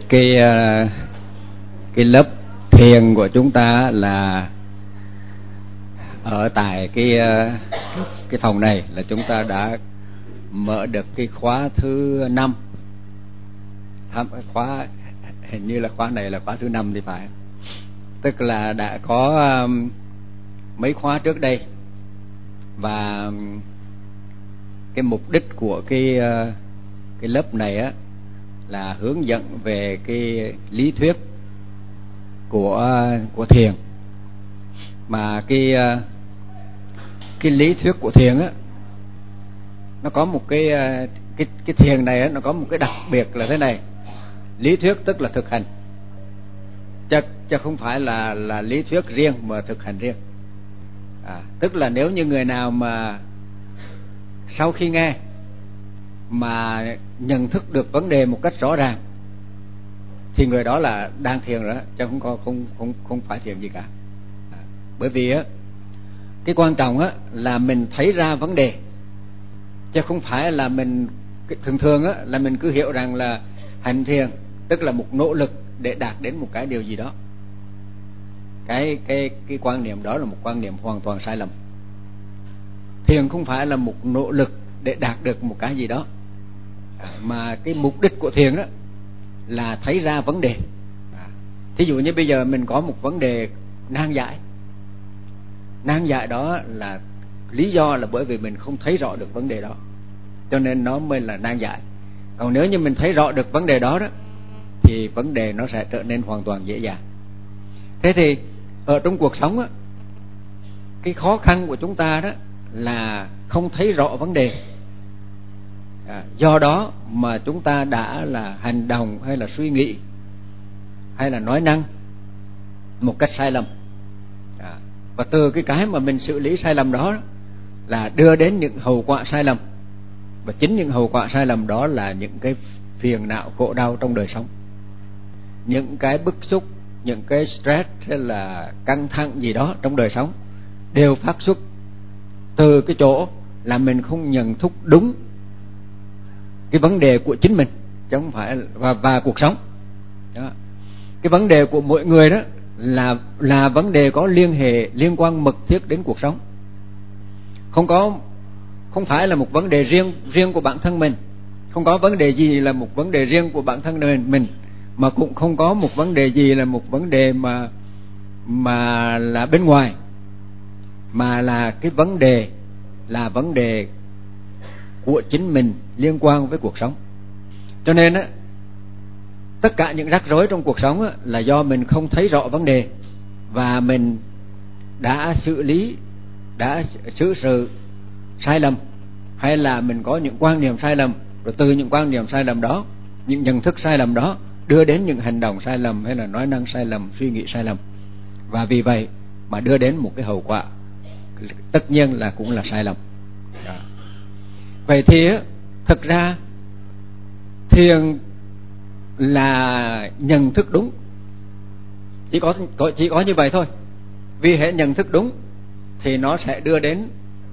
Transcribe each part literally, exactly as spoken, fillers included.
cái cái lớp thiền của chúng ta là ở tại cái cái phòng này là chúng ta đã mở được cái khóa thứ năm. Khóa hình như là khóa này là khóa thứ năm thì phải. Tức là đã có um, mấy khóa trước đây, và cái mục đích của cái uh, cái lớp này á là hướng dẫn về cái lý thuyết của uh, của thiền. Mà cái uh, cái lý thuyết của thiền á, nó có một cái uh, cái cái thiền này á, nó có một cái đặc biệt là thế này. Lý thuyết tức là thực hành, chứ chứ không phải là là lý thuyết riêng mà thực hành riêng. À, tức là nếu như người nào mà sau khi nghe mà nhận thức được vấn đề một cách rõ ràng thì người đó là đang thiền rồi đó, chứ không có không không không phải thiền gì cả. À, bởi vì á cái quan trọng á là mình thấy ra vấn đề, chứ không phải là mình thường thường á là mình cứ hiểu rằng là hành thiền tức là một nỗ lực để đạt đến một cái điều gì đó. Cái cái cái quan niệm đó là một quan niệm hoàn toàn sai lầm. Thiền không phải là một nỗ lực để đạt được một cái gì đó, à, mà cái mục đích của thiền đó là thấy ra vấn đề. À, thí dụ như bây giờ mình có một vấn đề nan giải, nan giải đó là lý do là bởi vì mình không thấy rõ được vấn đề đó, cho nên nó mới là nan giải. Còn nếu như mình thấy rõ được vấn đề đó đó thì vấn đề nó sẽ trở nên hoàn toàn dễ dàng. Thế thì ở trong cuộc sống á, cái khó khăn của chúng ta đó là không thấy rõ vấn đề. À, do đó mà chúng ta đã là hành động hay là suy nghĩ hay là nói năng một cách sai lầm. À, và từ cái cái mà mình xử lý sai lầm đó là đưa đến những hậu quả sai lầm. Và chính những hậu quả sai lầm đó là những cái phiền não khổ đau trong đời sống, những cái bức xúc, những cái stress hay là căng thẳng gì đó trong đời sống đều phát xuất từ cái chỗ là mình không nhận thức đúng cái vấn đề của chính mình, chứ không phải và và cuộc sống đó. Cái vấn đề của mỗi người đó là là vấn đề có liên hệ liên quan mật thiết đến cuộc sống. Không có không phải là một vấn đề riêng riêng của bản thân mình, không có vấn đề gì là một vấn đề riêng của bản thân mình, mà cũng không có một vấn đề gì là một vấn đề mà mà là bên ngoài, mà là cái vấn đề là vấn đề của chính mình liên quan với cuộc sống. Cho nên á, tất cả những rắc rối trong cuộc sống á, là do mình không thấy rõ vấn đề và mình đã xử lý, đã xử sự sai lầm, hay là mình có những quan niệm sai lầm, rồi từ những quan niệm sai lầm đó, những nhận thức sai lầm đó đưa đến những hành động sai lầm hay là nói năng sai lầm, suy nghĩ sai lầm, và vì vậy mà đưa đến một cái hậu quả tất nhiên là cũng là sai lầm. Đó. Vậy thì thực ra thiền là nhận thức đúng, chỉ có, có chỉ có như vậy thôi. Vì hệ nhận thức đúng thì nó sẽ đưa đến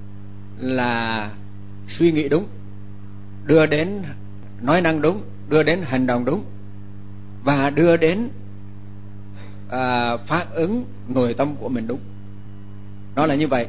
là suy nghĩ đúng, đưa đến nói năng đúng, đưa đến hành động đúng, và đưa đến à, phản ứng nội tâm của mình đúng. Nó là như vậy.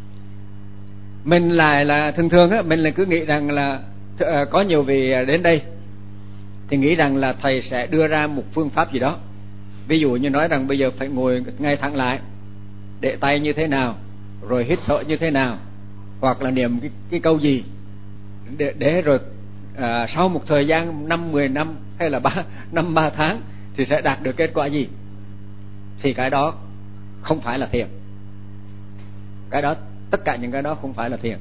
Mình lại là thường thường á, mình lại cứ nghĩ rằng là à, có nhiều vị đến đây thì nghĩ rằng là thầy sẽ đưa ra một phương pháp gì đó. Ví dụ như nói rằng bây giờ phải ngồi ngay thẳng lại, để tay như thế nào, rồi hít thở như thế nào, hoặc là niệm cái, cái câu gì để, để rồi à, sau một thời gian năm mười năm hay là ba năm ba tháng thì sẽ đạt được kết quả gì. Thì cái đó không phải là thiền. Cái đó, tất cả những cái đó không phải là thiền.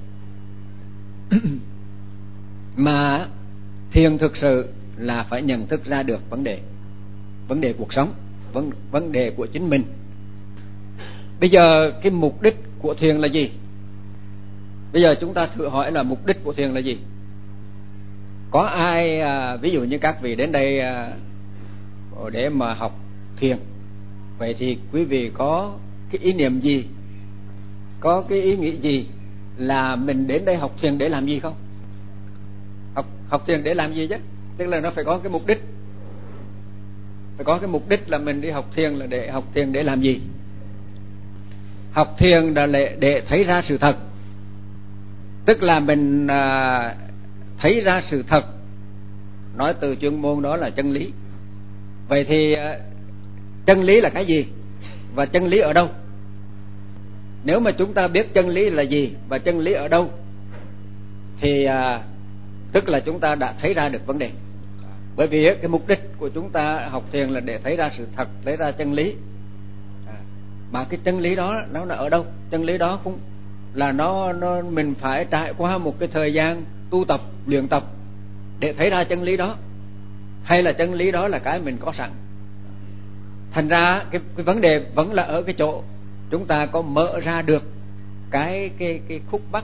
Mà thiền thực sự là phải nhận thức ra được vấn đề, vấn đề cuộc sống, vấn, vấn đề của chính mình. Bây giờ cái mục đích của thiền là gì? Bây giờ chúng ta thử hỏi là mục đích của thiền là gì? Có ai à, ví dụ như các vị đến đây à, để mà học thiền, vậy thì quý vị có cái ý niệm gì, có cái ý nghĩ gì là mình đến đây học thiền để làm gì không? Học học thiền để làm gì chứ? Tức là nó phải có cái mục đích. phải có cái mục đích là mình đi học thiền là để học thiền để làm gì? Học thiền là để, để thấy ra sự thật, tức là mình à, thấy ra sự thật, nói từ chuyên môn đó là chân lý. Vậy thì à, chân lý là cái gì và chân lý ở đâu? Nếu mà chúng ta biết chân lý là gì và chân lý ở đâu thì à, tức là chúng ta đã thấy ra được vấn đề. Bởi vì cái mục đích của chúng ta học thiền là để thấy ra sự thật, thấy ra chân lý. À, mà cái chân lý đó nó là ở đâu? Chân lý đó cũng là nó nó mình phải trải qua một cái thời gian tu tập, luyện tập để thấy ra chân lý đó, hay là chân lý đó là cái mình có sẵn? Thành ra cái, cái vấn đề vẫn là ở cái chỗ chúng ta có mở ra được cái cái cái khúc mắc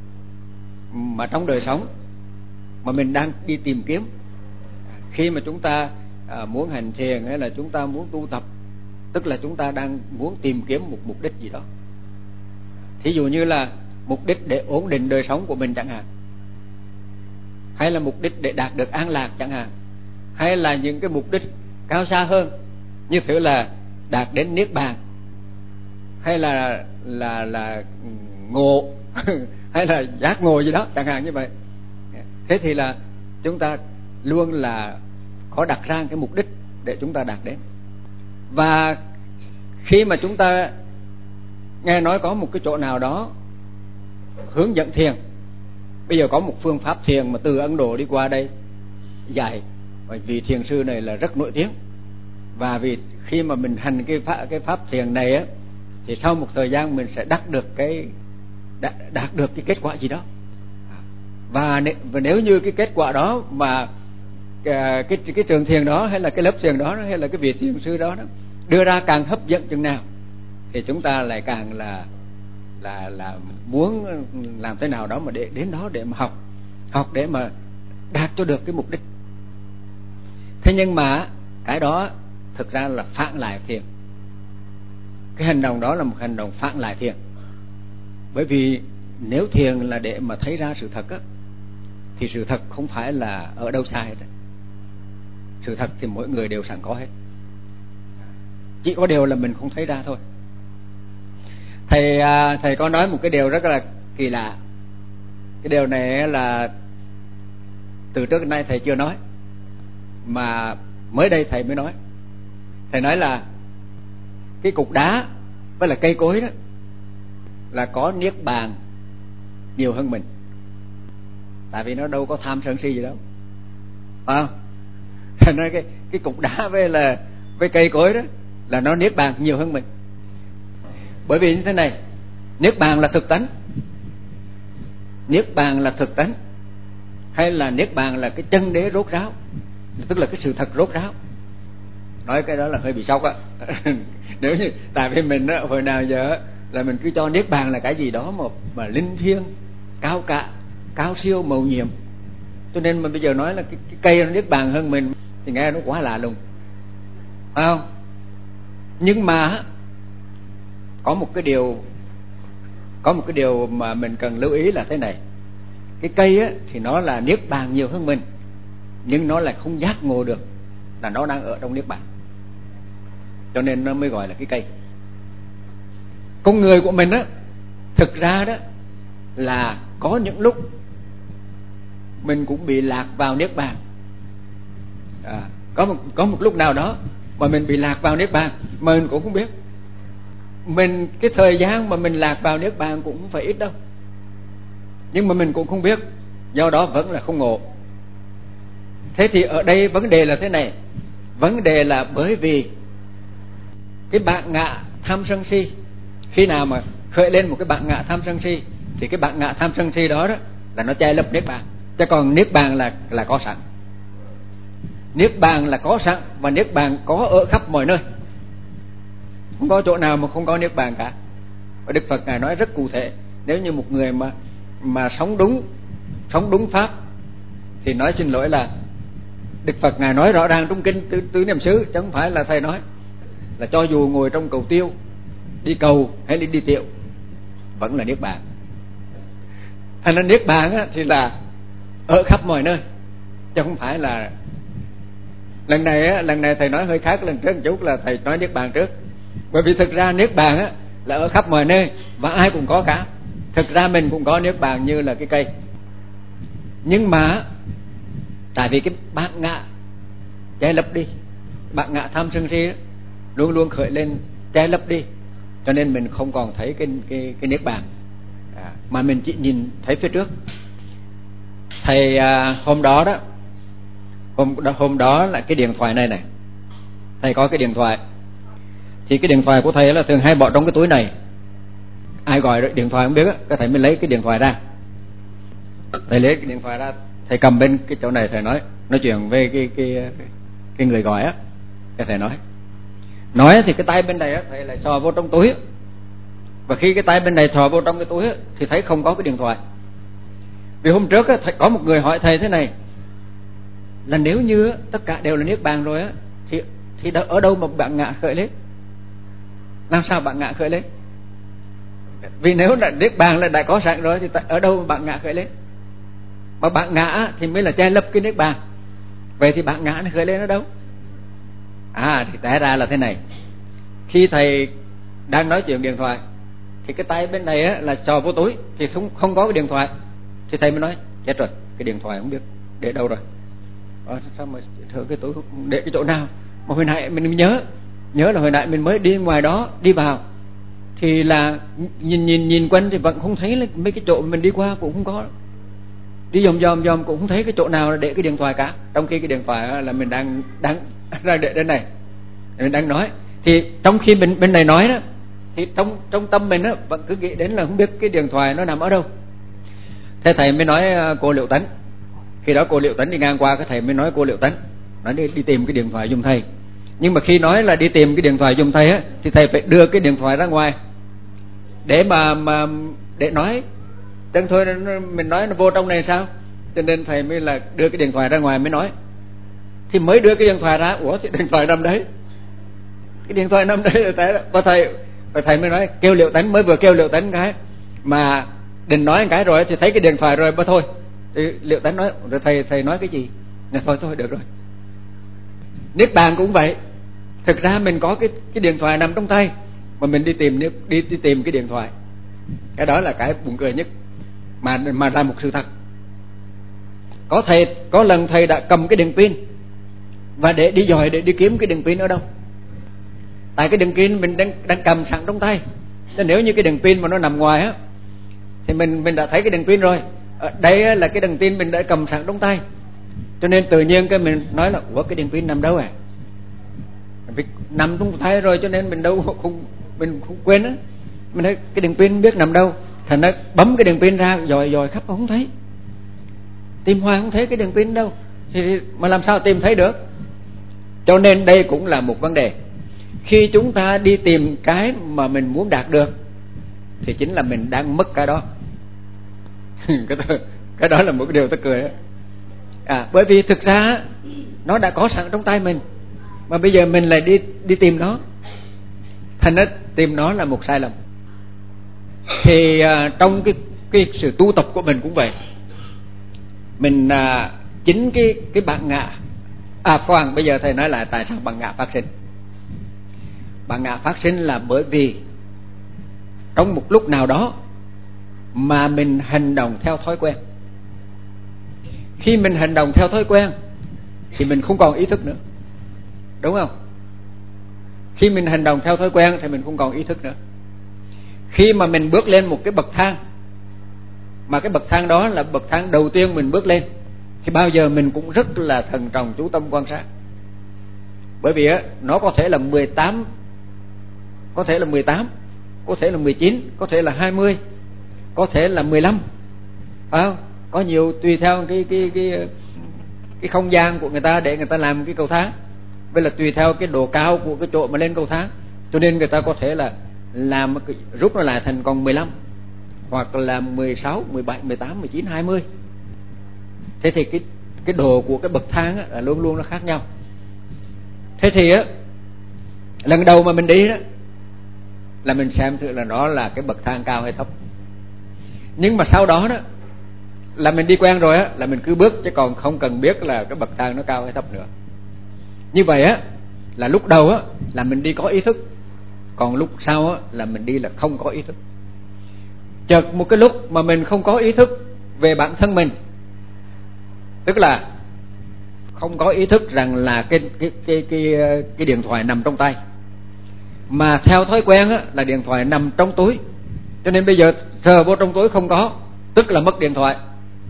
mà trong đời sống mà mình đang đi tìm kiếm. Khi mà chúng ta à, muốn hành thiền hay là chúng ta muốn tu tập, tức là chúng ta đang muốn tìm kiếm một mục đích gì đó. Thí dụ như là mục đích để ổn định đời sống của mình chẳng hạn, hay là mục đích để đạt được an lạc chẳng hạn, hay là những cái mục đích cao xa hơn, như thế là đạt đến niết bàn, hay là là là ngộ hay là giác ngộ gì đó chẳng hạn như vậy. Thế thì là chúng ta luôn là có đặt ra cái mục đích để chúng ta đạt đến. Và khi mà chúng ta nghe nói có một cái chỗ nào đó hướng dẫn thiền, bây giờ có một phương pháp thiền mà từ Ấn Độ đi qua đây dạy, bởi vì thiền sư này là rất nổi tiếng. Và vì khi mà mình hành cái pháp, cái pháp thiền này á, thì sau một thời gian mình sẽ đạt được cái đạt được cái kết quả gì đó. Và nếu như cái kết quả đó mà cái, cái, cái trường thiền đó hay là cái lớp thiền đó hay là cái vị thiền sư đó, đó đưa ra càng hấp dẫn chừng nào thì chúng ta lại càng là là là muốn làm thế nào đó mà để đến đó để mà học học để mà đạt cho được cái mục đích. Thế nhưng mà cái đó thực ra là phản lại thiền. Cái hành động đó là một hành động phản lại thiền. Bởi vì nếu thiền là để mà thấy ra sự thật á, thì sự thật không phải là ở đâu xa hết. Sự thật thì mỗi người đều sẵn có hết, chỉ có điều là mình không thấy ra thôi. Thầy thầy có nói một cái điều rất là kỳ lạ. Cái điều này là từ trước đến nay thầy chưa nói, mà mới đây thầy mới nói. Thầy nói là cái cục đá với là cây cối đó là có niết bàn nhiều hơn mình, tại vì nó đâu có tham sân si gì đâu, phải không? Thầy nói cái cái cục đá với là với cây cối đó là nó niết bàn nhiều hơn mình. Bởi vì như thế này, niết bàn là thực tánh, niết bàn là thực tánh, hay là niết bàn là cái chân đế rốt ráo, tức là cái sự thật rốt ráo. Nói cái đó là hơi bị sốc á. Nếu như tại vì mình á, hồi nào giờ là mình cứ cho niết bàn là cái gì đó mà mà linh thiêng, cao cả, cao siêu, mầu nhiệm, cho nên mà bây giờ nói là cái, cái cây nó niết bàn hơn mình thì nghe nó quá lạ lùng, phải không? Nhưng mà có một cái điều có một cái điều mà mình cần lưu ý là thế này: cái cây á thì nó là niết bàn nhiều hơn mình, nhưng nó lại không giác ngộ được là nó đang ở trong niết bàn, cho nên nó mới gọi là cái cây. Con người của mình á, thực ra đó là có những lúc mình cũng bị lạc vào niết bàn. À, có một có một lúc nào đó mà mình bị lạc vào niết bàn mà mình cũng không biết. Mình cái thời gian mà mình lạc vào niết bàn cũng không phải ít đâu, nhưng mà mình cũng không biết, do đó vẫn là không ngộ. Thế thì ở đây vấn đề là thế này: vấn đề là bởi vì cái bản ngã tham sân si, khi nào mà khởi lên một cái bản ngã tham sân si thì cái bản ngã tham sân si đó đó là nó che lấp niết bàn. Chứ còn niết bàn là là có sẵn, niết bàn là có sẵn, và niết bàn có ở khắp mọi nơi, không có chỗ nào mà không có niết bàn cả. Và Đức Phật ngài nói rất cụ thể, nếu như một người mà mà sống đúng sống đúng pháp thì nói xin lỗi là Đức Phật ngài nói rõ ràng trong kinh tứ, tứ niệm xứ, chứ không phải là thầy nói, là cho dù ngồi trong cầu tiêu, đi cầu hay đi đi tiệu vẫn là niết bàn. Thành ra niết bàn á, thì là ở khắp mọi nơi, chứ không phải là Lần này á, lần này thầy nói hơi khác lần trước một chút, là thầy nói niết bàn trước. Bởi vì thực ra niết bàn á là ở khắp mọi nơi và ai cũng có cả. Thực ra mình cũng có niết bàn như là cái cây. Nhưng mà tại vì cái bản ngã che lấp đi, bản ngã tham sân si luôn luôn khởi lên che lấp đi, cho nên mình không còn thấy cái cái cái niết bàn, à, mà mình chỉ nhìn thấy phía trước. Thầy à, hôm đó đó hôm đó, hôm đó là cái điện thoại này này, thầy có cái điện thoại, thì cái điện thoại của thầy là thường hay bỏ trong cái túi này. Ai gọi điện thoại không biết á, cái thầy mới lấy cái điện thoại ra. Thầy lấy cái điện thoại ra, thầy cầm bên cái chỗ này, thầy nói nói chuyện với cái cái cái người gọi á. Cái thầy nói nói thì cái tay bên này á thầy lại sò vô trong túi á. Và khi cái tay bên này sò vô trong cái túi á, thì thấy không có cái điện thoại. Vì hôm trước á, thầy, có một người hỏi thầy thế này, là nếu như á, tất cả đều là niết bàn rồi á, thì thì ở đâu mà bạn ngã khởi lên? Làm sao bạn ngã khởi lên? Vì nếu là niết bàn là đã có sẵn rồi thì ở đâu mà bạn ngã khởi lên? Mà bạn ngã thì mới là che lấp cái niết bàn. Vậy thì bạn ngã nó khởi lên ở đâu? À thì té ra là thế này. Khi thầy đang nói chuyện điện thoại thì cái tay bên này á, là sò vô túi, thì không, không có cái điện thoại. Thì thầy mới nói chết rồi, cái điện thoại không biết để đâu rồi. À, sao mà thở cái túi để cái chỗ nào? Mà hồi nãy mình nhớ Nhớ là hồi nãy mình mới đi ngoài đó, đi vào thì là nhìn nhìn nhìn quanh thì vẫn không thấy, là mấy cái chỗ mình đi qua cũng không có, đi vòng vòng vòng cũng không thấy cái chỗ nào là để cái điện thoại cả. Trong khi cái điện thoại là mình đang đang ra để đây này, mình đang nói. Thì trong khi mình bên này nói đó, thì trong trong tâm mình đó vẫn cứ nghĩ đến là không biết cái điện thoại nó nằm ở đâu. Thế thầy mới nói cô Liệu Tấn. Khi đó cô Liệu Tấn đi ngang qua, cái thầy mới nói cô Liệu Tấn, nói đi, đi tìm cái điện thoại giùm thầy. Nhưng mà khi nói là đi tìm cái điện thoại giùm thầy á, thì thầy phải đưa cái điện thoại ra ngoài để mà mà để nói. Chẳng thôi mình nói nó vô trong này sao? Cho nên thầy mới là đưa cái điện thoại ra ngoài mới nói. Thì mới đưa cái điện thoại ra, ủa thì điện thoại nằm đấy, cái điện thoại nằm đấy. Và thầy và thầy mới nói kêu Liệu Tấn, mới vừa kêu Liệu Tấn cái mà định nói một cái rồi thì thấy cái điện thoại rồi mà thôi. Thì Liệu Tấn nói rồi thầy thầy nói cái gì? Nói, thôi thôi được rồi. Niết bàn cũng vậy. Thực ra mình có cái cái điện thoại nằm trong tay mà mình đi tìm đi đi tìm cái điện thoại. Cái đó là cái buồn cười nhất, mà mà là một sự thật. Có thầy có lần thầy đã cầm cái đèn pin và để đi dòi để đi kiếm cái đèn pin ở đâu. Tại cái đèn pin mình đang đang cầm sẵn trong tay. Nên nếu như cái đèn pin mà nó nằm ngoài á thì mình mình đã thấy cái đèn pin rồi. Ở đây là cái đèn pin mình đã cầm sẵn trong tay. Cho nên tự nhiên cái mình nói là ủa cái đèn pin nằm đâu à? Vì nằm trong tay rồi cho nên mình đâu không mình không quên á. Mình thấy cái đèn pin biết nằm đâu, thành nó bấm cái đèn pin ra dòi dòi khắp không thấy, tìm hoài không thấy cái đèn pin đâu, thì mà làm sao tìm thấy được? Cho nên đây cũng là một vấn đề. Khi chúng ta đi tìm cái mà mình muốn đạt được thì chính là mình đang mất cái đó. cái, đó cái đó là một cái điều tức cười đó. À, bởi vì thực ra nó đã có sẵn trong tay mình, mà bây giờ mình lại đi đi tìm nó, thành ra tìm nó là một sai lầm. Thì à, trong cái cái sự tu tập của mình cũng vậy. Mình à, chính cái cái bản ngã. À khoan, bây giờ thầy nói lại tại sao bản ngã phát sinh. Bản ngã phát sinh là bởi vì trong một lúc nào đó mà mình hành động theo thói quen. Khi mình hành động theo thói quen thì mình không còn ý thức nữa, đúng không? Khi mình hành động theo thói quen thì mình không còn ý thức nữa. Khi mà mình bước lên một cái bậc thang, mà cái bậc thang đó là bậc thang đầu tiên mình bước lên, thì bao giờ mình cũng rất là thận trọng chú tâm quan sát. Bởi vì á, nó có thể là mười tám, có thể là mười tám, có thể là mười chín, có thể là hai mươi, có thể là mười lăm, phải không? Có nhiều tùy theo cái cái cái cái không gian của người ta để người ta làm cái cầu thang, với là tùy theo cái độ cao của cái chỗ mà lên cầu thang, cho nên người ta có thể là làm rút nó lại thành còn mười lăm, hoặc là mười sáu, mười bảy, mười tám, mười chín, hai mươi. Thế thì cái cái độ của cái bậc thang á, là luôn luôn nó khác nhau. Thế thì á, lần đầu mà mình đi đó là mình xem thử là nó là cái bậc thang cao hay thấp. Nhưng mà sau đó đó là mình đi quen rồi á, là mình cứ bước chứ còn không cần biết là cái bậc thang nó cao hay thấp nữa. Như vậy á là lúc đầu á là mình đi có ý thức, còn lúc sau á là mình đi là không có ý thức. Chợt một cái lúc mà mình không có ý thức về bản thân mình, tức là không có ý thức rằng là cái cái cái cái cái điện thoại nằm trong tay, mà theo thói quen á là điện thoại nằm trong túi, cho nên bây giờ sờ vô trong túi không có, tức là mất điện thoại.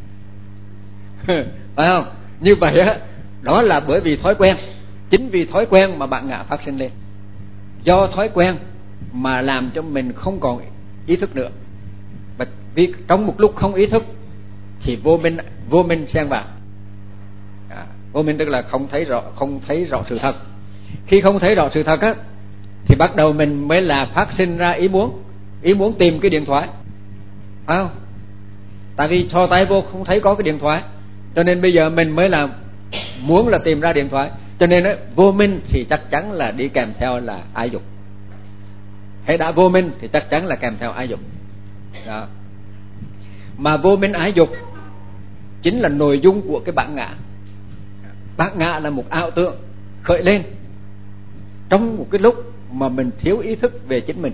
Phải không? Như vậy á, đó là bởi vì thói quen. Chính vì thói quen mà bạn ngã phát sinh lên. Do thói quen mà làm cho mình không còn ý thức nữa. Và vì trong một lúc không ý thức thì vô minh vô minh xen vào. À, vô minh tức là không thấy rõ không thấy rõ sự thật. Khi không thấy rõ sự thật á thì bắt đầu mình mới là phát sinh ra ý muốn, ý muốn tìm cái điện thoại. Phải không? Tại vì thò tay vô không thấy có cái điện thoại, cho nên bây giờ mình mới là muốn là tìm ra điện thoại. Cho nên ấy, vô minh thì chắc chắn là đi kèm theo là ái dục. Hễ đã vô minh thì chắc chắn là kèm theo ái dục. Đó. Mà vô minh ái dục chính là nội dung của cái bản ngã. Bản ngã là một ảo tưởng khởi lên trong một cái lúc mà mình thiếu ý thức về chính mình.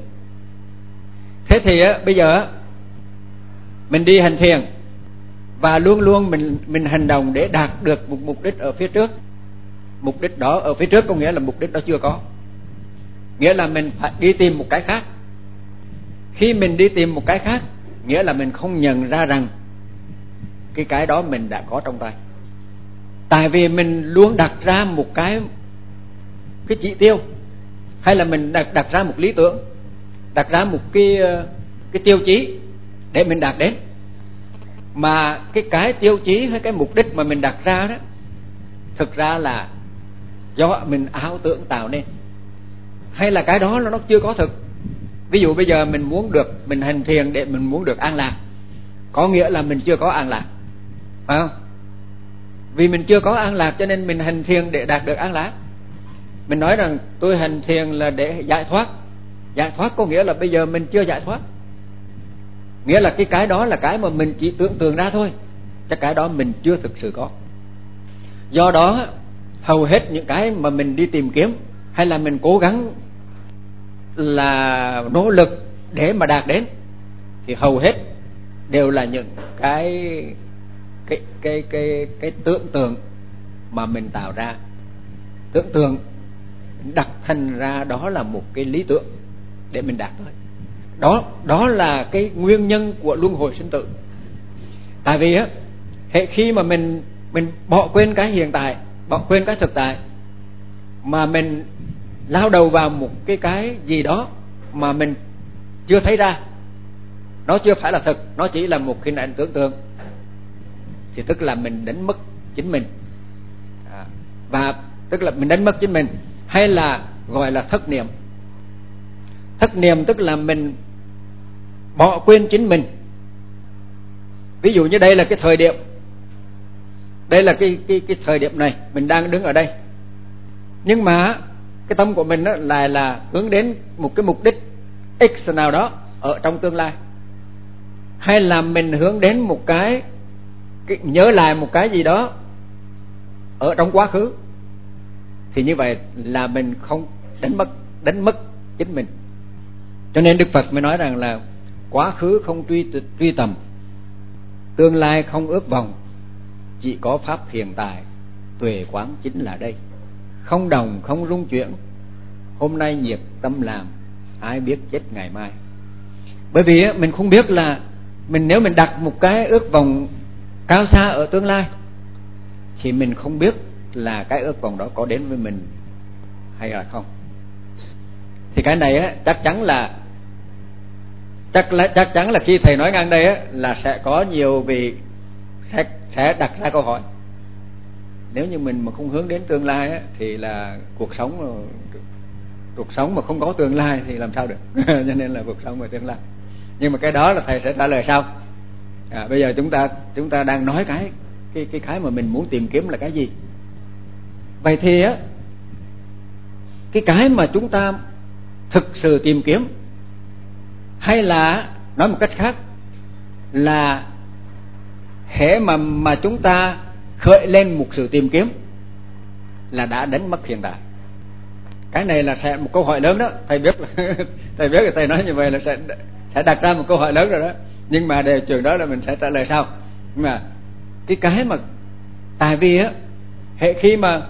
Thế thì á, bây giờ á, mình đi hành thiền và luôn luôn mình mình hành động để đạt được một mục đích ở phía trước. Mục đích đó ở phía trước có nghĩa là mục đích đó chưa có, nghĩa là mình phải đi tìm một cái khác. Khi mình đi tìm một cái khác, nghĩa là mình không nhận ra rằng cái cái đó mình đã có trong tay. Tại vì mình luôn đặt ra một cái cái chỉ tiêu, hay là mình đặt đặt ra một lý tưởng, đặt ra một cái cái tiêu chí để mình đạt đến. Mà cái cái tiêu chí hay cái mục đích mà mình đặt ra đó thực ra là do mình ảo tưởng tạo nên, hay là cái đó nó chưa có thực. Ví dụ bây giờ mình muốn được, mình hành thiền để mình muốn được an lạc, có nghĩa là mình chưa có an lạc, phải không? Vì mình chưa có an lạc cho nên mình hành thiền để đạt được an lạc. Mình nói rằng tôi hành thiền là để giải thoát. Giải thoát có nghĩa là bây giờ mình chưa giải thoát, nghĩa là cái cái đó là cái mà mình chỉ tưởng tượng ra thôi, chắc cái đó mình chưa thực sự có. Do đó hầu hết những cái mà mình đi tìm kiếm hay là mình cố gắng là nỗ lực để mà đạt đến thì hầu hết đều là những cái cái cái cái cái tưởng tượng mà mình tạo ra. Tưởng tượng đặt thành ra đó là một cái lý tưởng để mình đạt tới. Đó đó là cái nguyên nhân của luân hồi sinh tử. Tại vì á, hệ khi mà mình mình bỏ quên cái hiện tại, bỏ quên cái thực tại, mà mình lao đầu vào một cái cái gì đó mà mình chưa thấy ra, nó chưa phải là thực, nó chỉ là một hình ảnh tưởng tượng, thì tức là mình đánh mất chính mình. À, và tức là mình đánh mất chính mình, hay là gọi là thất niệm. Thất niệm tức là mình bỏ quên chính mình. Ví dụ như đây là cái thời điểm, đây là cái cái cái thời điểm này mình đang đứng ở đây, nhưng mà cái tâm của mình đó lại là hướng đến một cái mục đích X nào đó ở trong tương lai, hay là mình hướng đến một cái, cái nhớ lại một cái gì đó ở trong quá khứ, thì như vậy là mình không đánh mất đánh mất chính mình. Cho nên Đức Phật mới nói rằng là quá khứ không truy truy tầm, tương lai không ước vọng, chỉ có pháp hiện tại, tuệ quán chính là đây. Không đồng không rung chuyển, hôm nay nhiệt tâm làm, ai biết chết ngày mai. Bởi vì mình không biết là mình nếu mình đặt một cái ước vọng cao xa ở tương lai thì mình không biết là cái ước vọng đó có đến với mình hay là không. Thì cái này á, chắc chắn là chắc là chắc chắn là khi thầy nói ngang đây á, là sẽ có nhiều vị sẽ sẽ đặt ra câu hỏi. Nếu như mình mà không hướng đến tương lai á, thì là cuộc sống cuộc sống mà không có tương lai thì làm sao được. Cho nên là cuộc sống và tương lai. Nhưng mà cái đó là thầy sẽ trả lời sau. À, bây giờ chúng ta chúng ta đang nói cái cái cái cái mà mình muốn tìm kiếm là cái gì. Vậy thì á, cái cái mà chúng ta thực sự tìm kiếm, hay là nói một cách khác là hễ mà mà chúng ta khởi lên một sự tìm kiếm là đã đánh mất hiện tại. Cái này là sẽ một câu hỏi lớn đó, thầy biết là thầy biết là thầy nói như vậy là sẽ sẽ đặt ra một câu hỏi lớn rồi đó. Nhưng mà đề trường đó là mình sẽ trả lời sau. Nhưng mà cái cái mà tại vì á, hệ khi mà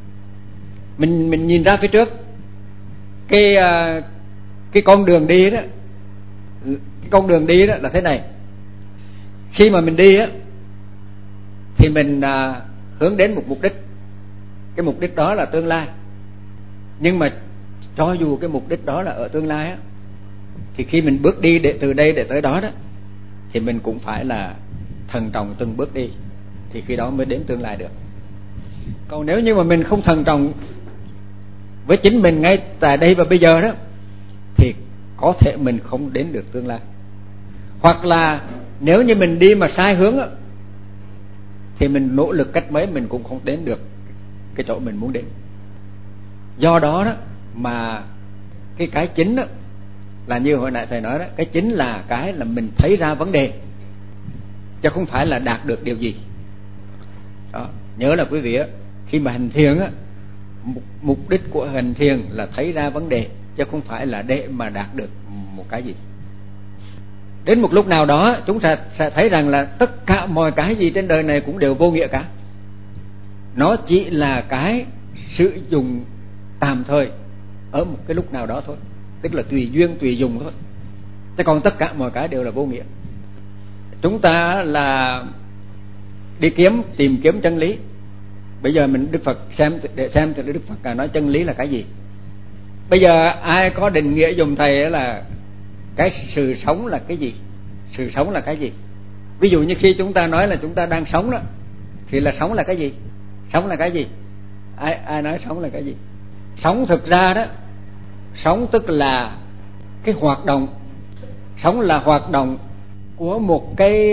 mình mình nhìn ra phía trước cái cái con đường đi đó, cái con đường đi đó là thế này. Khi mà mình đi á thì mình à, hướng đến một mục đích. Cái mục đích đó là tương lai. Nhưng mà cho dù cái mục đích đó là ở tương lai á, thì khi mình bước đi để từ đây để tới đó đó, thì mình cũng phải là thận trọng từng bước đi, thì khi đó mới đến tương lai được. Còn nếu như mà mình không thận trọng với chính mình ngay tại đây và bây giờ đó, thì có thể mình không đến được tương lai. Hoặc là nếu như mình đi mà sai hướng đó, thì mình nỗ lực cách mấy mình cũng không đến được cái chỗ mình muốn đến. Do đó đó mà cái cái chính đó là như hồi nãy thầy nói đó, cái chính là cái là mình thấy ra vấn đề, chứ không phải là đạt được điều gì đó. Nhớ là quý vị á, khi mà hành thiền á, mục đích của hành thiền là thấy ra vấn đề, chứ không phải là để mà đạt được một cái gì. Đến một lúc nào đó chúng ta sẽ thấy rằng là tất cả mọi cái gì trên đời này cũng đều vô nghĩa cả. Nó chỉ là cái sử dụng tạm thời ở một cái lúc nào đó thôi, tức là tùy duyên tùy dùng thôi. Chứ còn tất cả mọi cái đều là vô nghĩa. Chúng ta là đi kiếm tìm kiếm chân lý. Bây giờ mình Đức Phật xem để xem thì Đức Phật nói chân lý là cái gì. Bây giờ ai có định nghĩa dùng thầy là cái sự sống là cái gì? Sự sống là cái gì? Ví dụ như khi chúng ta nói là chúng ta đang sống đó, thì là sống là cái gì? Sống là cái gì? Ai ai nói sống là cái gì? Sống thực ra đó, sống tức là cái hoạt động. Sống là hoạt động của một cái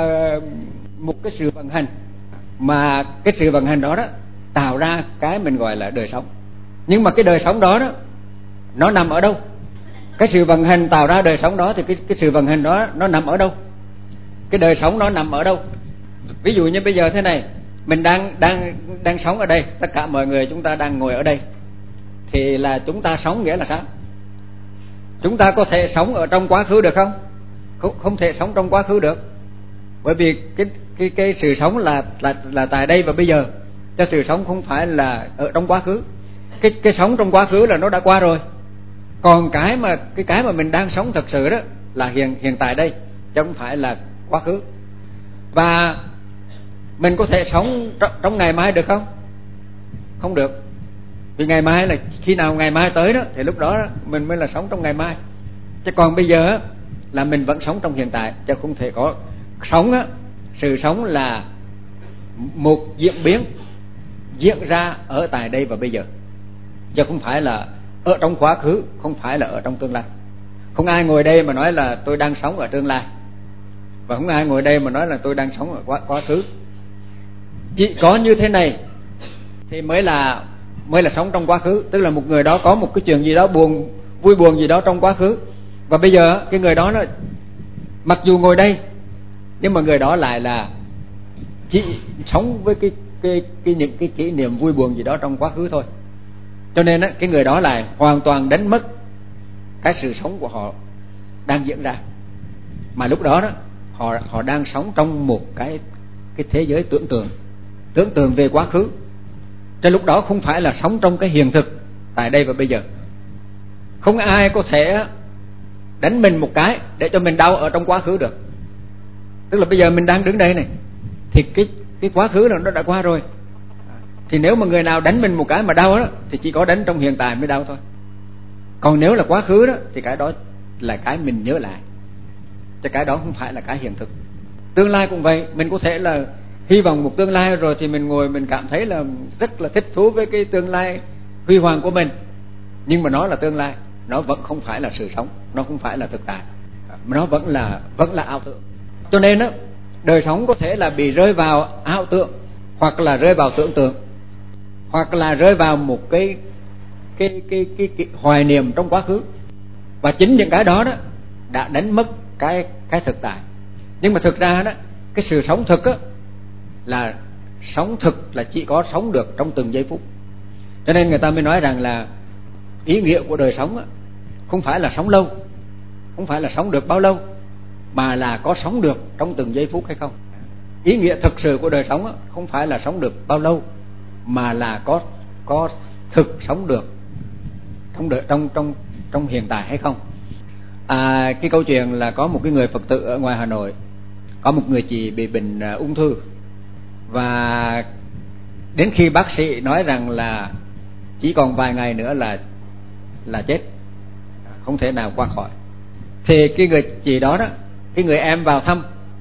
một cái sự vận hành, mà cái sự vận hành đó đó tạo ra cái mình gọi là đời sống. Nhưng mà cái đời sống đó đó nó nằm ở đâu? Cái sự vận hành tạo ra đời sống đó thì cái cái sự vận hành đó nó nằm ở đâu? Cái đời sống nó nằm ở đâu? Ví dụ như bây giờ thế này, mình đang đang đang sống ở đây, tất cả mọi người chúng ta đang ngồi ở đây, thì là chúng ta sống nghĩa là sao? Chúng ta có thể sống ở trong quá khứ được không? Không, không thể sống trong quá khứ được. Bởi vì cái cái cái sự sống là là là tại đây và bây giờ, chứ sự sống không phải là ở trong quá khứ. Cái cái sống trong quá khứ là nó đã qua rồi. Còn cái mà cái cái mà mình đang sống thật sự đó là hiện hiện tại đây, chứ không phải là quá khứ. Và mình có thể sống trong, trong ngày mai được không? Không được. Vì ngày mai là khi nào ngày mai tới đó thì lúc đó mình mới là sống trong ngày mai. Chứ còn bây giờ là mình vẫn sống trong hiện tại, chứ không thể có sống á. Sự sống là một diễn biến diễn ra ở tại đây và bây giờ, chứ không phải là ở trong quá khứ, không phải là ở trong tương lai. Không ai ngồi đây mà nói là tôi đang sống ở tương lai, và không ai ngồi đây mà nói là tôi đang sống ở quá, quá khứ. Chỉ có như thế này thì mới là mới là sống trong quá khứ. Tức là một người đó có một cái chuyện gì đó buồn, vui buồn gì đó trong quá khứ, và bây giờ cái người đó nó mặc dù ngồi đây, nhưng mà người đó lại là chỉ sống với cái cái cái những cái kỷ niệm vui buồn gì đó trong quá khứ thôi. Cho nên á, cái người đó lại hoàn toàn đánh mất cái sự sống của họ đang diễn ra. Mà lúc đó đó họ họ đang sống trong một cái cái thế giới tưởng tượng, tưởng tượng về quá khứ. Cho lúc đó không phải là sống trong cái hiện thực tại đây và bây giờ. Không ai có thể đánh mình một cái để cho mình đau ở trong quá khứ được. Tức là bây giờ mình đang đứng đây này, thì cái cái quá khứ là nó đã qua rồi. Thì nếu mà người nào đánh mình một cái mà đau đó, thì chỉ có đánh trong hiện tại mới đau thôi. Còn nếu là quá khứ đó, thì cái đó là cái mình nhớ lại, chứ cái đó không phải là cái hiện thực. Tương lai cũng vậy, mình có thể là hy vọng một tương lai rồi thì mình ngồi mình cảm thấy là rất là thích thú với cái tương lai huy hoàng của mình, nhưng mà nó là tương lai, nó vẫn không phải là sự sống, nó không phải là thực tại, nó vẫn là vẫn là ảo tưởng. Cho nên đó, đời sống có thể là bị rơi vào ảo tưởng, hoặc là rơi vào tưởng tượng, hoặc là rơi vào một cái cái cái cái, cái hoài niệm trong quá khứ. Và chính những cái đó đó đã đánh mất cái cái thực tại. Nhưng mà thực ra đó, cái sự sống thực á, là sống thực là chỉ có sống được trong từng giây phút. Cho nên người ta mới nói rằng là ý nghĩa của đời sống không phải là sống lâu, không phải là sống được bao lâu, mà là có sống được trong từng giây phút hay không. Ý nghĩa thực sự của đời sống không phải là sống được bao lâu, mà là có có thực sống được trong đời, trong trong trong hiện tại hay không. À, cái câu chuyện là có một cái người Phật tử ở ngoài Hà Nội, có một người chị bị bệnh uh, ung thư, và đến khi bác sĩ nói rằng là chỉ còn vài ngày nữa là là chết, không thể nào qua khỏi, thì cái người chị đó đó, cái người em vào thăm,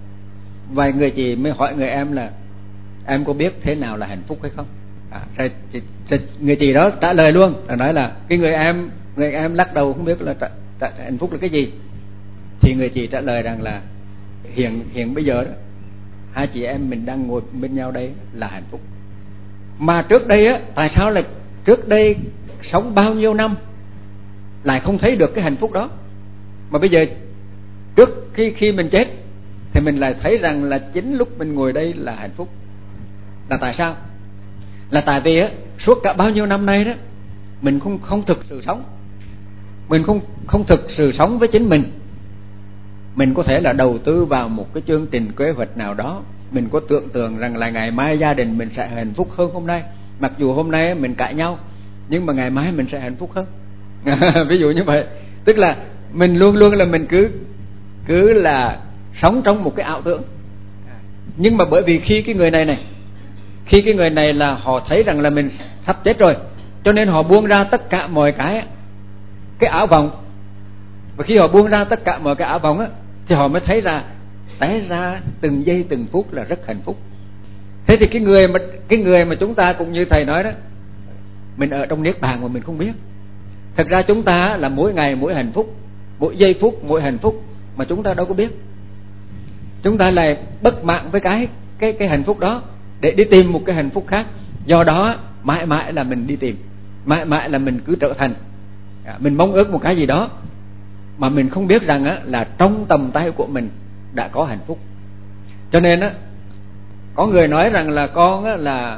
và người chị mới hỏi người em là em có biết thế nào là hạnh phúc hay không. À, rồi, rồi người chị đó trả lời luôn, là nói là cái người em người em lắc đầu không biết là trả, trả, hạnh phúc là cái gì. Thì người chị trả lời rằng là hiện hiện bây giờ đó, hai chị em mình đang ngồi bên nhau đây là hạnh phúc. Mà trước đây á, tại sao là trước đây sống bao nhiêu năm lại không thấy được cái hạnh phúc đó, mà bây giờ trước khi khi mình chết thì mình lại thấy rằng là chính lúc mình ngồi đây là hạnh phúc. Là tại sao? Là tại vì á, suốt cả bao nhiêu năm nay đó mình không không thực sự sống, mình không không thực sự sống với chính mình. Mình có thể là đầu tư vào một cái chương trình kế hoạch nào đó, mình có tưởng tượng rằng là ngày mai gia đình mình sẽ hạnh phúc hơn hôm nay, mặc dù hôm nay mình cãi nhau, nhưng mà ngày mai mình sẽ hạnh phúc hơn. Ví dụ như vậy, tức là mình luôn luôn là mình cứ cứ là sống trong một cái ảo tưởng. Nhưng mà bởi vì khi cái người này này khi cái người này là họ thấy rằng là mình sắp chết rồi, cho nên họ buông ra tất cả mọi cái cái ảo vọng. Và khi họ buông ra tất cả mọi cái ảo vọng á, thì họ mới thấy ra té ra từng giây từng phút là rất hạnh phúc. Thế thì cái người mà cái người mà chúng ta cũng như thầy nói đó, mình ở trong niết bàn mà mình không biết. Thật ra chúng ta là mỗi ngày mỗi hạnh phúc, mỗi giây phút mỗi hạnh phúc, mà chúng ta đâu có biết. Chúng ta lại bất mãn với cái cái cái hạnh phúc đó để đi tìm một cái hạnh phúc khác. Do đó mãi mãi là mình đi tìm, mãi mãi là mình cứ trở thành, mình mong ước một cái gì đó mà mình không biết rằng á, là trong tầm tay của mình đã có hạnh phúc. Cho nên á, có người nói rằng là con á, là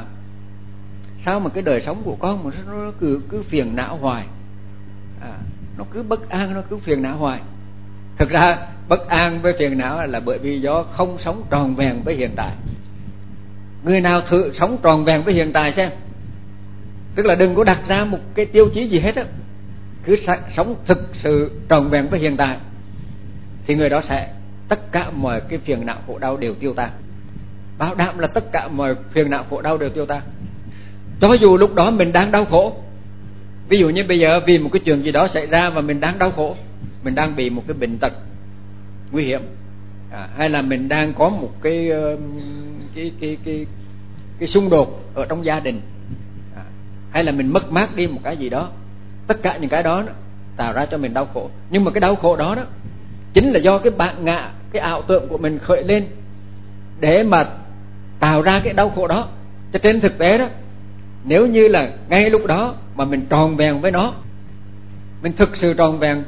sao mà cái đời sống của con mà nó cứ cứ phiền não hoài, à, nó cứ bất an, nó cứ phiền não hoài. Thực ra bất an với phiền não là bởi vì do không sống tròn vẹn với hiện tại. Người nào thử sống tròn vẹn với hiện tại xem, tức là đừng có đặt ra một cái tiêu chí gì hết á, cứ sống thực sự tròn vẹn với hiện tại, thì người đó sẽ tất cả mọi cái phiền não khổ đau đều tiêu tan. Bảo đảm là tất cả mọi phiền não khổ đau đều tiêu tan. Cho dù lúc đó mình đang đau khổ, ví dụ như bây giờ vì một cái chuyện gì đó xảy ra mà mình đang đau khổ, mình đang bị một cái bệnh tật nguy hiểm, à, hay là mình đang có một cái cái cái cái cái xung đột ở trong gia đình, à, hay là mình mất mát đi một cái gì đó, tất cả những cái đó, đó tạo ra cho mình đau khổ. Nhưng mà cái đau khổ đó đó chính là do cái bản ngã, cái ảo tưởng của mình khởi lên để mà tạo ra cái đau khổ đó. Cho trên thực tế đó, nếu như là ngay lúc đó mà mình tròn vẹn với nó, mình thực sự tròn vẹn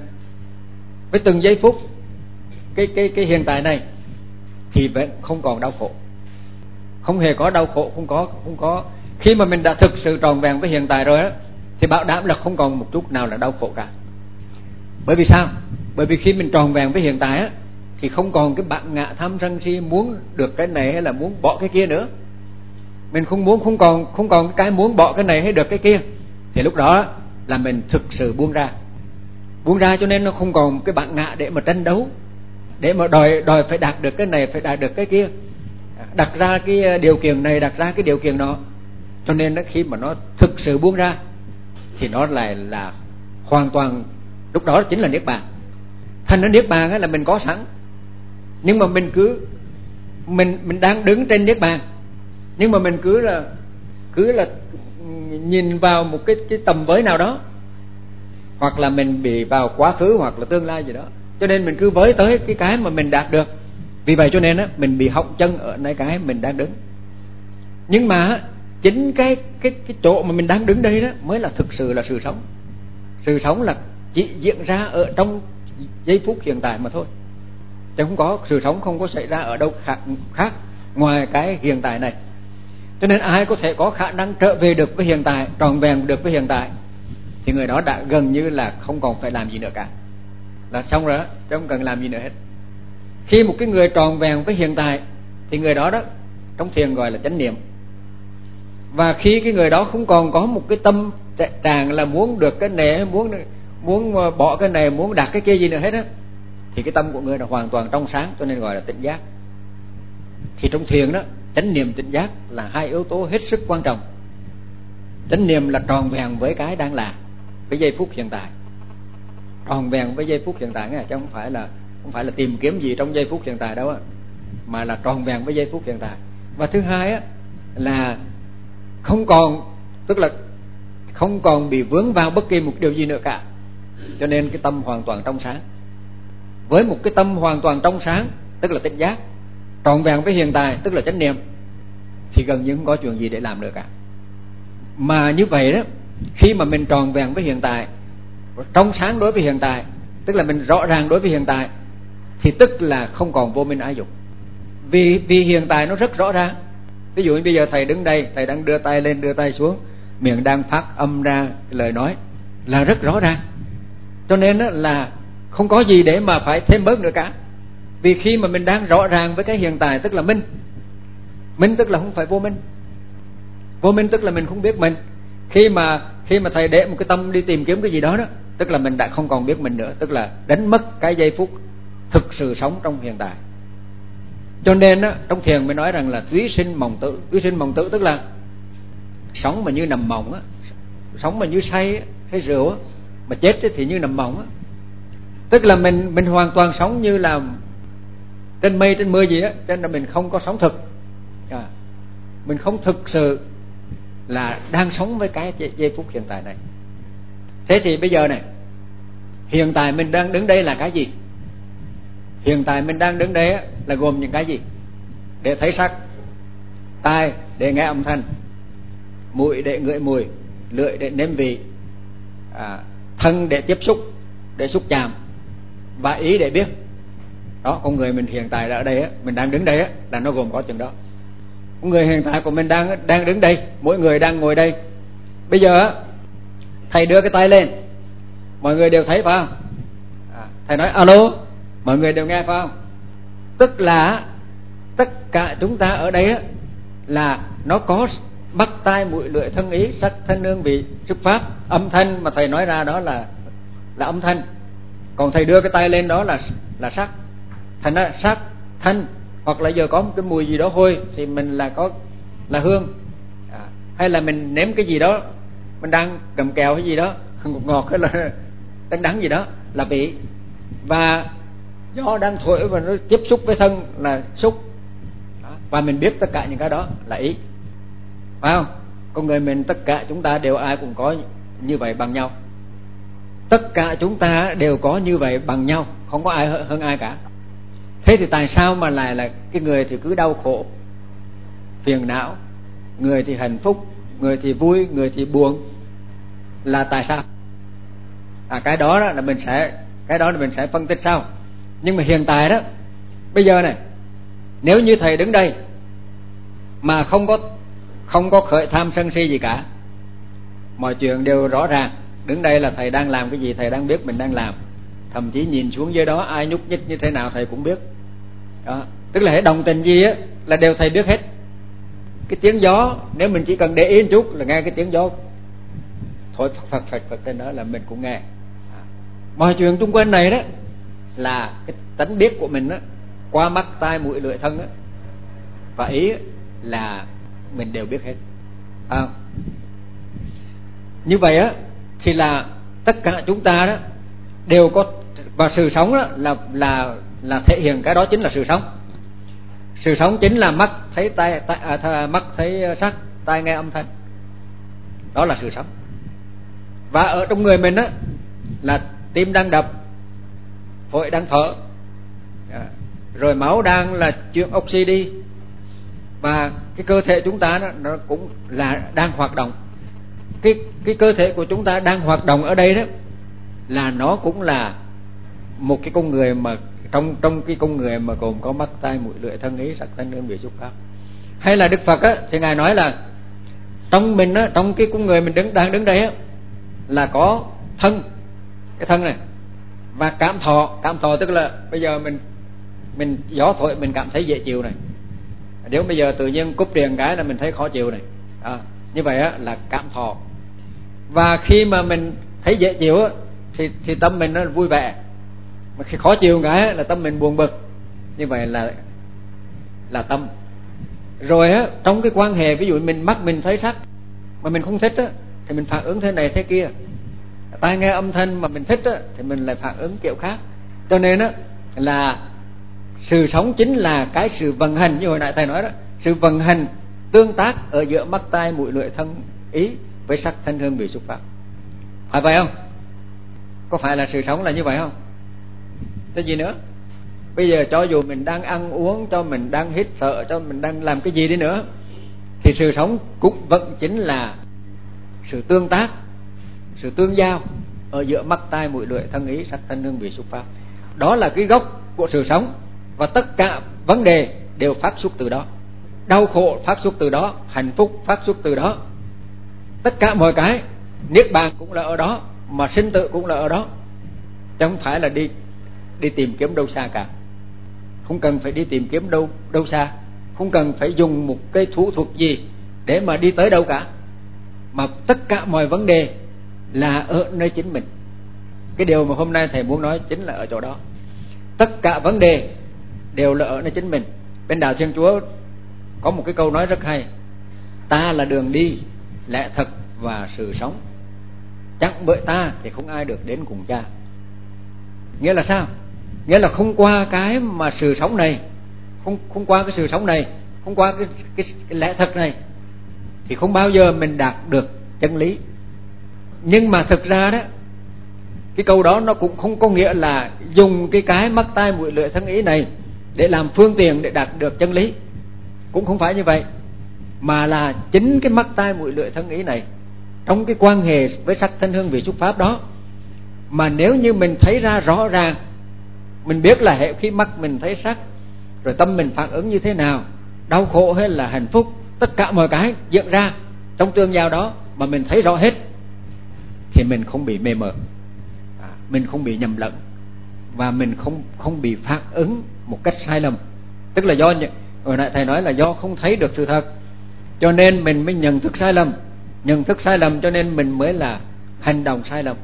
với từng giây phút cái cái cái hiện tại này, thì vẫn không còn đau khổ, không hề có đau khổ, không có không có. Khi mà mình đã thực sự tròn vẹn với hiện tại rồi đó, thì bảo đảm là không còn một chút nào là đau khổ cả. Bởi vì sao? Bởi vì khi mình tròn vẹn với hiện tại á, thì không còn cái bản ngã tham sân si muốn được cái này hay là muốn bỏ cái kia nữa. Mình không muốn, không còn không còn cái muốn bỏ cái này hay được cái kia, thì lúc đó là mình thực sự buông ra. Buông ra cho nên nó không còn cái bản ngã để mà tranh đấu, để mà đòi đòi phải đạt được cái này, phải đạt được cái kia, đặt ra cái điều kiện này, đặt ra cái điều kiện đó. Cho nên đó, khi mà nó thực sự buông ra thì nó lại là hoàn toàn, lúc đó chính là niết bàn. Thành ra niết bàn là mình có sẵn, nhưng mà mình cứ mình mình đang đứng trên niết bàn, nhưng mà mình cứ là cứ là nhìn vào một cái cái tầm với nào đó, hoặc là mình bị vào quá khứ hoặc là tương lai gì đó, cho nên mình cứ với tới cái cái mà mình đạt được. Vì vậy cho nên á, mình bị họng chân ở nơi cái mình đang đứng. Nhưng mà chính cái cái cái chỗ mà mình đang đứng đây đó mới là thực sự là sự sống. Sự sống là chỉ diễn ra ở trong giây phút hiện tại mà thôi, chứ không có sự sống không có xảy ra ở đâu khác khác ngoài cái hiện tại này. Cho nên ai có thể có khả năng trở về được với hiện tại, tròn vẹn được với hiện tại, thì người đó đã gần như là không còn phải làm gì nữa cả, là xong rồi đó, chứ không cần làm gì nữa hết. Khi một cái người tròn vẹn với hiện tại thì người đó đó trong thiền gọi là chánh niệm. Và khi cái người đó không còn có một cái tâm trạng là muốn được cái này, muốn muốn bỏ cái này, muốn đạt cái kia gì nữa hết á, thì cái tâm của người là hoàn toàn trong sáng, cho nên gọi là tỉnh giác. Thì trong thiền đó, chánh niệm tỉnh giác là hai yếu tố hết sức quan trọng. Chánh niệm là tròn vẹn với cái đang là, với giây phút hiện tại, tròn vẹn với giây phút hiện tại nghe, chứ không phải là không phải là tìm kiếm gì trong giây phút hiện tại đâu á, mà là tròn vẹn với giây phút hiện tại. Và thứ hai á là không còn, tức là không còn bị vướng vào bất kỳ một điều gì nữa cả, cho nên cái tâm hoàn toàn trong sáng. Với một cái tâm hoàn toàn trong sáng, tức là tỉnh giác, tròn vẹn với hiện tại, tức là chánh niệm, thì gần như không có chuyện gì để làm được cả. Mà như vậy đó, khi mà mình tròn vẹn với hiện tại, trong sáng đối với hiện tại, tức là mình rõ ràng đối với hiện tại, thì tức là không còn vô minh ái dục. Vì vì hiện tại nó rất rõ ràng. Ví dụ như bây giờ thầy đứng đây, thầy đang đưa tay lên, đưa tay xuống, miệng đang phát âm ra lời nói là rất rõ ràng. Cho nên là không có gì để mà phải thêm bớt nữa cả. Vì khi mà mình đang rõ ràng với cái hiện tại, tức là minh. Minh tức là không phải vô minh. Vô minh tức là mình không biết mình. Khi mà khi mà thầy để một cái tâm đi tìm kiếm cái gì đó đó, tức là mình đã không còn biết mình nữa, tức là đánh mất cái giây phút thực sự sống trong hiện tại. Cho nên á, trong thiền mới nói rằng là túy sinh mộng tử. Túy sinh mộng tử tức là sống mà như nằm mộng á, sống mà như say hay rượu á, mà chết thì như nằm mộng á. Tức là mình mình hoàn toàn sống như là trên mây trên mưa gì á, cho nên là mình không có sống thực. À, mình không thực sự là đang sống với cái giây phút hiện tại này. Thế thì bây giờ này, hiện tại mình đang đứng đây là cái gì? Hiện tại mình đang đứng đây là gồm những cái gì? Để thấy sắc, tai để nghe âm thanh, mũi để ngửi mùi, lưỡi để nếm vị, à, thân để tiếp xúc, để xúc chạm, và ý để biết. Đó, con người mình hiện tại ở đây, mình đang đứng đây là nó gồm có chừng đó. Con người hiện tại của mình đang đang đứng đây, mỗi người đang ngồi đây. Bây giờ thầy đưa cái tay lên, mọi người đều thấy phải không? À, thầy nói alo, mọi người đều nghe phải không? Tức là tất cả chúng ta ở đây là nó có mắt, tai, mũi, lưỡi, thân, ý, sắc, thanh, hương, vị, xúc, pháp. Âm thanh mà thầy nói ra đó là là âm thanh. Còn thầy đưa cái tay lên đó là là sắc. Thành ra sắc, thanh, hoặc là giờ có một cái mùi gì đó hôi thì mình là có là hương. À, hay là mình nếm cái gì đó, mình đang cầm kẹo hay gì đó ngọt ngọt hay là đắng đắng gì đó là vị. Và gió đang thổi và nó tiếp xúc với thân là xúc. Đó. Và mình biết tất cả những cái đó là ý, phải không? Con người mình tất cả chúng ta đều ai cũng có như vậy bằng nhau. Tất cả chúng ta đều có như vậy bằng nhau, không có ai hơn ai cả. Thế thì tại sao mà lại là cái người thì cứ đau khổ, phiền não, người thì hạnh phúc, người thì vui, người thì buồn? Là tại sao? À, cái đó, đó là mình sẽ cái đó là mình sẽ phân tích sau. Nhưng mà hiện tại đó, bây giờ này, nếu như thầy đứng đây mà không có không có khởi tham sân si gì cả, mọi chuyện đều rõ ràng. Đứng đây là thầy đang làm cái gì thầy đang biết mình đang làm, thậm chí nhìn xuống dưới đó ai nhúc nhích như thế nào thầy cũng biết. Đó, tức là hễ đồng tình gì á là đều thầy biết hết. Cái tiếng gió, nếu mình chỉ cần để ý một chút là nghe cái tiếng gió thổi phật phật phật phật trên đó là mình cũng nghe. Mọi chuyện xung quanh này đó là cái tánh biết của mình đó, qua mắt, tai, mũi, lưỡi, thân đó, và ý là mình đều biết hết. À, như vậy á thì là tất cả chúng ta đó đều có, và sự sống đó là là là thể hiện cái đó chính là sự sống. Sự sống chính là mắt thấy tai, tai à, mắt thấy sắc, tai nghe âm thanh. Đó là sự sống. Và ở trong người mình á là tim đang đập, phổi đang thở, rồi máu đang là chuyển oxy đi, và cái cơ thể chúng ta đó, nó cũng là đang hoạt động. Cái cái cơ thể của chúng ta đang hoạt động ở đây đó là nó cũng là một cái con người mà trong trong cái con người mà gồm có mắt, tai, mũi, lưỡi, thân, ý, sắc, thanh, hương, vị, xúc, pháp. Hay là Đức Phật á, thì ngài nói là trong mình á, trong cái con người mình đứng đang đứng đây á, là có thân, cái thân này, và cảm thọ. Cảm thọ tức là bây giờ mình mình gió thổi mình cảm thấy dễ chịu này, nếu bây giờ tự nhiên cúp điện cái là mình thấy khó chịu này, à, như vậy á, là cảm thọ. Và khi mà mình thấy dễ chịu á, thì thì tâm mình nó vui vẻ, mà khi khó chịu cái là tâm mình buồn bực, như vậy là là tâm. Rồi á, trong cái quan hệ, ví dụ mình mắt mình thấy sắc mà mình không thích á, thì mình phản ứng thế này thế kia. Tai nghe âm thanh mà mình thích á, thì mình lại phản ứng kiểu khác. Cho nên á, là sự sống chính là cái sự vận hành, như hồi nãy thầy nói đó, sự vận hành tương tác ở giữa mắt tai mũi lưỡi thân ý với sắc thanh hương vị xúc pháp. Phải vậy không? Có phải là sự sống là như vậy không? Cái gì nữa? Bây giờ cho dù mình đang ăn uống, cho mình đang hít thở, cho mình đang làm cái gì đi nữa, thì sự sống cũng vẫn chính là sự tương tác, sự tương giao ở giữa mắt tai mũi lưỡi thân ý sắc thanh hương vị xúc pháp. Đó là cái gốc của sự sống, và tất cả vấn đề đều phát xuất từ đó. Đau khổ phát xuất từ đó, hạnh phúc phát xuất từ đó. Tất cả mọi cái, niết bàn cũng là ở đó, mà sinh tử cũng là ở đó, chứ không phải là đi đi tìm kiếm đâu xa cả. Không cần phải đi tìm kiếm đâu đâu xa, không cần phải dùng một cái thủ thuật gì để mà đi tới đâu cả, mà tất cả mọi vấn đề là ở nơi chính mình. Cái điều mà hôm nay thầy muốn nói chính là ở chỗ đó. Tất cả vấn đề đều là ở nơi chính mình. Bên đạo Thiên Chúa có một cái câu nói rất hay: ta là đường đi, lẽ thật và sự sống, chẳng bởi ta thì không ai được đến cùng Cha. Nghĩa là sao? Nghĩa là không qua cái mà sự sống này, không không qua cái sự sống này, không qua cái, cái, cái lẽ thật này, thì không bao giờ mình đạt được chân lý. Nhưng mà thực ra đó, cái câu đó nó cũng không có nghĩa là dùng cái cái mắt tai mũi lưỡi thân ý này để làm phương tiện để đạt được chân lý. Cũng không phải như vậy, mà là chính cái mắt tai mũi lưỡi thân ý này, trong cái quan hệ với sắc thanh hương vị xúc pháp đó, mà nếu như mình thấy ra rõ ràng, mình biết là hệ khi mắt mình thấy sắc, rồi tâm mình phản ứng như thế nào, đau khổ hay là hạnh phúc, tất cả mọi cái diễn ra trong tương giao đó mà mình thấy rõ hết, thì mình không bị mê mờ, mình không bị nhầm lẫn, và mình không không bị phản ứng một cách sai lầm. Tức là do, hồi nãy thầy nói là do không thấy được sự thật, cho nên mình mới nhận thức sai lầm. Nhận thức sai lầm cho nên mình mới là hành động sai lầm.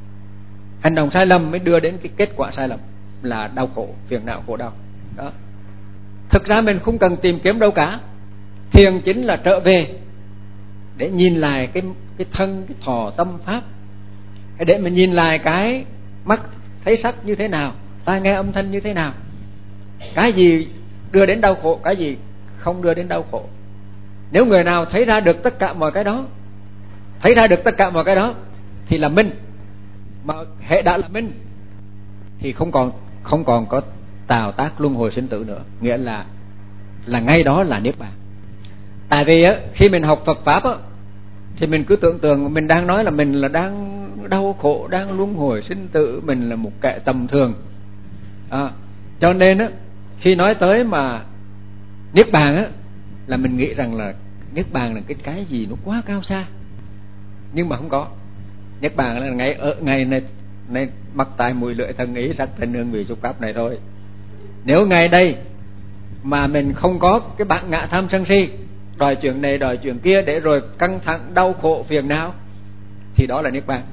Hành động sai lầm mới đưa đến cái kết quả sai lầm là đau khổ, phiền não, khổ đau đó. Thực ra mình không cần tìm kiếm đâu cả. Thiền chính là trở về để nhìn lại cái cái thân, cái thọ tâm pháp, để mình nhìn lại cái mắt thấy sắc như thế nào, tai nghe âm thanh như thế nào, cái gì đưa đến đau khổ, cái gì không đưa đến đau khổ. Nếu người nào thấy ra được tất cả mọi cái đó, thấy ra được tất cả mọi cái đó thì là minh. Mà hệ đã là minh thì không còn không còn có tạo tác luân hồi sinh tử nữa, nghĩa là là ngay đó là niết bàn. Tại vì á, khi mình học Phật pháp á, thì mình cứ tưởng tượng mình đang nói là mình là đang đau khổ, đang luân hồi sinh tử, mình là một kẻ tầm thường. À, cho nên á, khi nói tới mà niết bàn á, là mình nghĩ rằng là niết bàn là cái cái gì nó quá cao xa, nhưng mà không có. Niết bàn là ngay ở ngày này, này mắt tai mũi lưỡi thân ý sắc thanh hương vị xúc pháp này thôi. Nếu ngày đây mà mình không có cái bản ngã tham sân si, đòi chuyện này đòi chuyện kia, để rồi căng thẳng đau khổ phiền não, thì đó là niết bàn.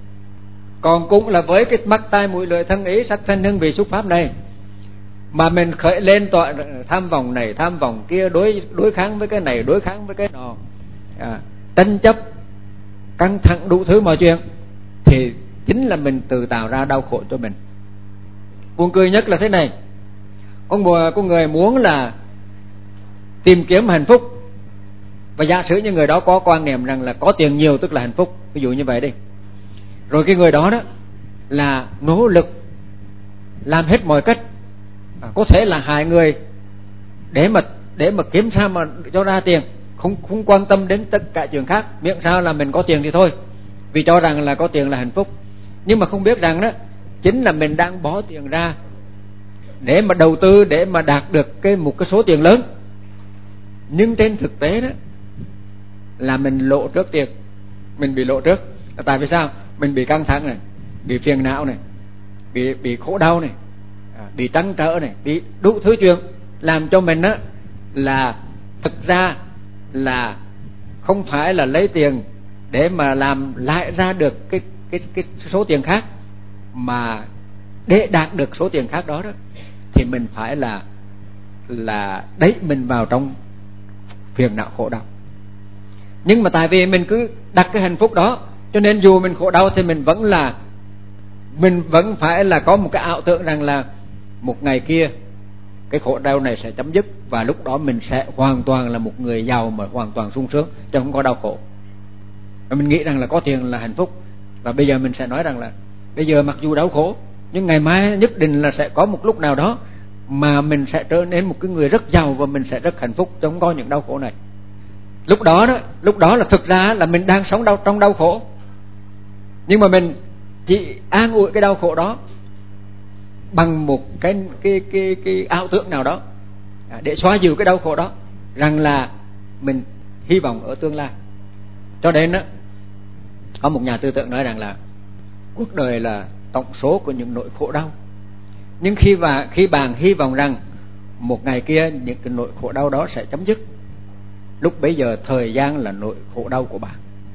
Còn cũng là với cái mắt tai mũi lưỡi thân ý sắc thanh hương vị xúc pháp này mà mình khởi lên tọa tham vọng này tham vọng kia, đối đối kháng với cái này đối kháng với cái nọ, à, tranh chấp căng thẳng đủ thứ mọi chuyện, thì chính là mình tự tạo ra đau khổ cho mình. Buồn cười nhất là thế này: con mùa con người muốn là tìm kiếm hạnh phúc, và giả sử như người đó có quan niệm rằng là có tiền nhiều tức là hạnh phúc, ví dụ như vậy đi, rồi cái người đó đó là nỗ lực làm hết mọi cách, à, có thể là hại người để mà để mà kiếm sao mà cho ra tiền, không không quan tâm đến tất cả chuyện khác, miễn sao là mình có tiền thì thôi, vì cho rằng là có tiền là hạnh phúc. Nhưng mà không biết rằng đó chính là mình đang bỏ tiền ra để mà đầu tư, để mà đạt được cái một cái số tiền lớn, Nhưng trên thực tế đó là mình lộ trước tiền, mình bị lộ trước. Tại vì sao? Mình bị căng thẳng này, bị phiền não này, bị bị khổ đau này, bị trăn trở này, bị đủ thứ chuyện làm cho mình á là thực ra là không phải là lấy tiền để mà làm lại ra được cái cái cái số tiền khác, mà để đạt được số tiền khác đó đó thì mình phải là là đẩy mình vào trong phiền não khổ đau. Nhưng mà tại vì mình cứ đặt cái hạnh phúc đó, cho nên dù mình khổ đau thì mình vẫn là mình vẫn phải là có một cái ảo tưởng rằng là một ngày kia cái khổ đau này sẽ chấm dứt, và lúc đó mình sẽ hoàn toàn là một người giàu mà hoàn toàn sung sướng, chứ không có đau khổ. Và mình nghĩ rằng là có tiền là hạnh phúc. Và bây giờ mình sẽ nói rằng là bây giờ mặc dù đau khổ, nhưng ngày mai nhất định là sẽ có một lúc nào đó mà mình sẽ trở nên một cái người rất giàu và mình sẽ rất hạnh phúc, chứ không có những đau khổ này. Lúc đó đó, lúc đó là thực ra là mình đang sống đau trong đau khổ, nhưng mà mình chỉ an ủi cái đau khổ đó bằng một cái cái cái cái ảo tưởng nào đó để xóa dịu cái đau khổ đó, rằng là mình hy vọng ở tương lai. Cho nên đó, có một nhà tư tưởng nói rằng là cuộc đời là tổng số của những nỗi khổ đau, nhưng khi và khi bạn hy vọng rằng một ngày kia những cái nỗi khổ đau đó sẽ chấm dứt, lúc bấy giờ thời gian là nỗi khổ đau của bạn.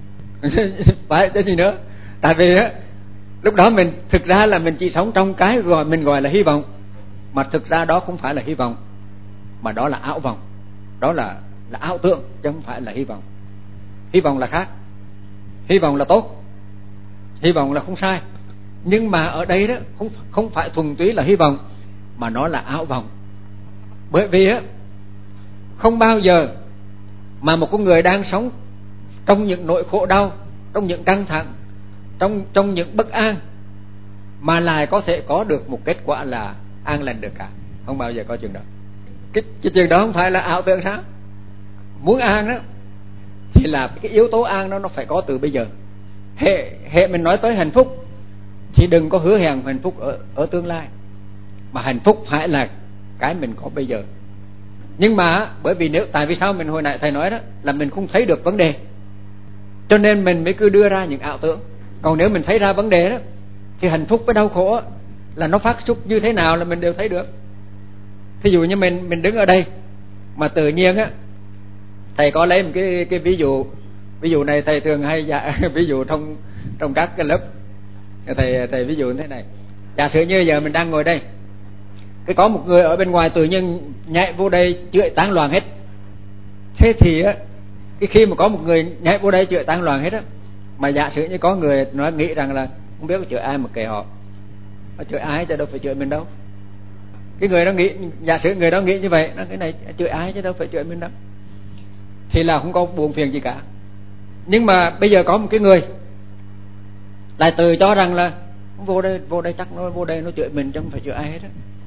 Phải chứ gì nữa. Tại vì á lúc đó mình thực ra là mình chỉ sống trong cái gọi mình gọi là hy vọng, mà thực ra đó không phải là hy vọng, mà đó là ảo vọng, đó là là ảo tưởng, chứ không phải là hy vọng. Hy vọng là khác, hy vọng là tốt, hy vọng là không sai, nhưng mà ở đây đó không không phải thuần túy là hy vọng, mà nó là ảo vọng. Bởi vì á không bao giờ mà một con người đang sống trong những nỗi khổ đau, trong những căng thẳng, trong trong những bất an mà lại có thể có được một kết quả là an lành được cả. Không bao giờ có chuyện đó. Cái, cái chuyện đó không phải là ảo tưởng sao? Muốn an đó thì là cái yếu tố an đó nó phải có từ bây giờ. Hệ hệ mình nói tới hạnh phúc thì đừng có hứa hẹn hạnh phúc ở ở tương lai, mà hạnh phúc phải là cái mình có bây giờ. Nhưng mà bởi vì nếu tại vì sao mình hồi nãy thầy nói đó là mình không thấy được vấn đề, cho nên mình mới cứ đưa ra những ảo tưởng. Còn nếu mình thấy ra vấn đề đó thì hạnh phúc với đau khổ là nó phát xuất như thế nào là mình đều thấy được. Thí dụ như mình mình đứng ở đây mà tự nhiên á, thầy có lấy một cái cái ví dụ, ví dụ này thầy thường hay dạ, ví dụ trong trong các cái lớp thầy thầy ví dụ như thế này. Giả sử như giờ mình đang ngồi đây, cái có một người ở bên ngoài tự nhiên nhảy vô đây chửi tán loạn hết. Thế thì á, cái khi mà có một người nhảy vô đây chửi tán loạn hết á, mà giả sử như có người nói nghĩ rằng là không biết có chửi ai mà kệ họ, họ chửi ai chứ đâu phải chửi mình đâu. Cái người đó nghĩ, giả sử người đó nghĩ như vậy, nó cái này chửi ai chứ đâu phải chửi mình đâu, thì là không có buồn phiền gì cả. Nhưng mà bây giờ có một cái người lại tự cho rằng là vô đây vô đây chắc nó vô đây nó chửi mình chứ không phải chửi ai hết á.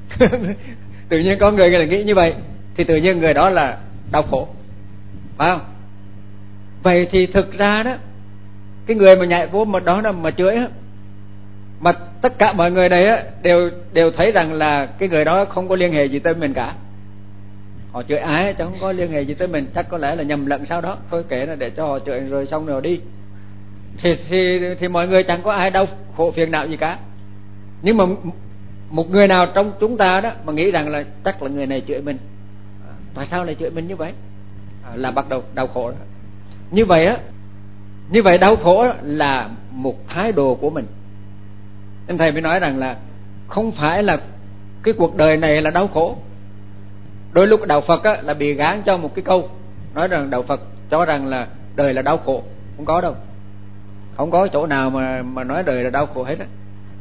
Tự nhiên có người lại nghĩ như vậy, thì tự nhiên người đó là đau khổ, phải không? Vậy thì thực ra đó, cái người mà nhảy vô mà đó là mà chửi á, mà tất cả mọi người này á đều đều thấy rằng là cái người đó không có liên hệ gì tới mình cả. Họ chửi ai chứ không có liên hệ gì tới mình, chắc có lẽ là nhầm lẫn sao đó, thôi kệ là để cho họ chửi rồi xong rồi đi. Thì thì thì mọi người chẳng có ai đau khổ phiền não gì cả. Nhưng mà một người nào trong chúng ta đó mà nghĩ rằng là chắc là người này chửi mình, tại sao lại chửi mình như vậy, à, là bắt đầu đau khổ đó. Như vậy á, như vậy đau khổ là một thái độ của mình. Nên thầy mới nói rằng là không phải là cái cuộc đời này là đau khổ. Đôi lúc đạo Phật á, là bị gán cho một cái câu nói rằng đạo Phật cho rằng là đời là đau khổ. Không có đâu, không có chỗ nào mà mà nói đời là đau khổ hết á.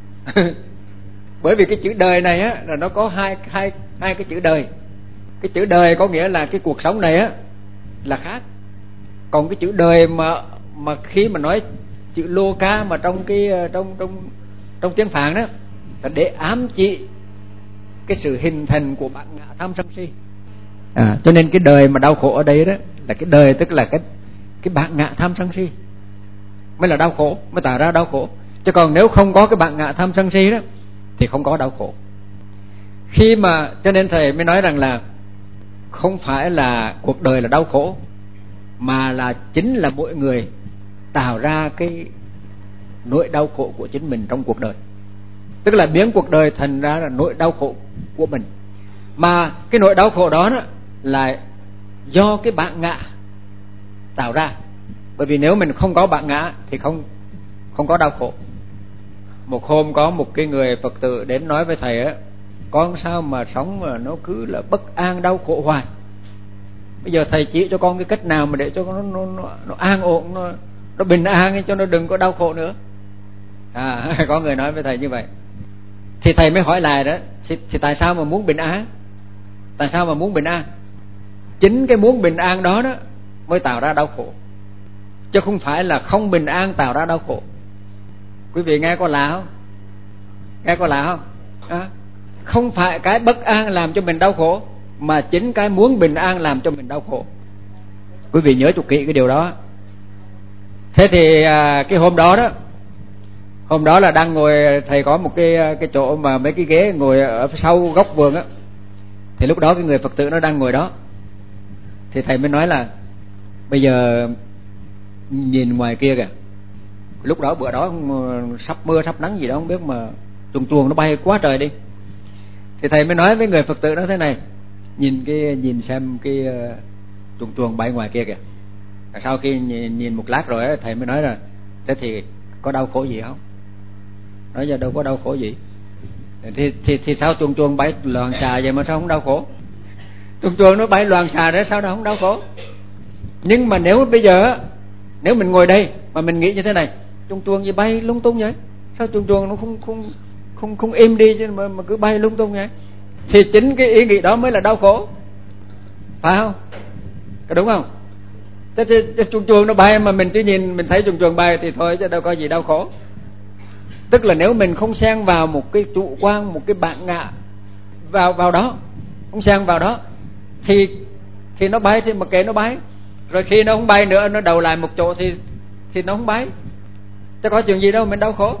Bởi vì cái chữ đời này á là nó có hai hai hai cái chữ đời. Cái chữ đời có nghĩa là cái cuộc sống này á là khác. Còn cái chữ đời mà mà khi mà nói chữ lô ca mà trong cái trong trong trong tiếng Phạn đó là để ám chỉ cái sự hình thành của bản ngã tham sân si. À, cho nên cái đời mà đau khổ ở đây đó là cái đời, tức là cái cái bản ngã tham sân si mới là đau khổ, mới tạo ra đau khổ. Chứ còn nếu không có cái bản ngã tham sân si đó thì không có đau khổ. Khi mà cho nên thầy mới nói rằng là không phải là cuộc đời là đau khổ, mà là chính là mỗi người tạo ra cái nỗi đau khổ của chính mình trong cuộc đời. Tức là biến cuộc đời thành ra là nỗi đau khổ của mình. Mà cái nỗi đau khổ đó, đó là do cái bản ngã tạo ra. Bởi vì nếu mình không có bản ngã thì không không có đau khổ. Một hôm có một cái người Phật tử đến nói với thầy á, con sao mà sống mà nó cứ là bất an đau khổ hoài. Bây giờ thầy chỉ cho con cái cách nào mà để cho nó nó nó, nó an ổn, nó nó bình an, cho nó đừng có đau khổ nữa. À, có người nói với thầy như vậy. Thì thầy mới hỏi lại đó, thì, thì tại sao mà muốn bình an? Tại sao mà muốn bình an? Chính cái muốn bình an đó đó mới tạo ra đau khổ, chứ không phải là không bình an tạo ra đau khổ. Quý vị nghe có lạ không? Nghe có lạ không? À, không phải cái bất an làm cho mình đau khổ, mà chính cái muốn bình an làm cho mình đau khổ. Quý vị nhớ cho kỹ cái điều đó. Thế thì à, cái hôm đó đó, hôm đó là đang ngồi, thầy có một cái cái chỗ mà mấy cái ghế ngồi ở sau góc vườn á. Thì lúc đó cái người Phật tử nó đang ngồi đó. Thì thầy mới nói là bây giờ nhìn ngoài kia kìa. Lúc đó bữa đó sắp mưa sắp nắng gì đó không biết, mà chuồn chuồn nó bay quá trời đi. Thì thầy mới nói với người Phật tử đó thế này: Nhìn cái nhìn xem cái uh, chuồn chuồn bay ngoài kia kìa. Sau khi nhìn, nhìn một lát rồi ấy, thầy mới nói là thế thì có đau khổ gì không? Nói giờ đâu có đau khổ gì. Thì thì thì sao chuồn chuồn bay loạn xà vậy mà sao không đau khổ? Chuồn chuồn nó bay loạn xà đó sao đâu không đau khổ? Nhưng mà nếu bây giờ nếu mình ngồi đây mà mình nghĩ như thế này, chuồn chuồn gì bay lung tung vậy? Sao chuồn chuồn nó không không không không im đi chứ mà, mà cứ bay lung tung vậy? Thì chính cái ý nghĩ đó mới là đau khổ, phải không? Có đúng không? Thế thì chuồn chuồn nó bay mà mình chỉ nhìn mình thấy chuồn chuồn bay thì thôi, chứ đâu có gì đau khổ. Tức là nếu mình không xen vào một cái chủ quan, một cái bản ngã vào vào đó, không xen vào đó, thì thì nó bay thì mà kệ nó bay. Rồi khi nó không bay nữa, nó đầu lại một chỗ thì thì nó không bay, chứ có chuyện gì đâu mình đau khổ.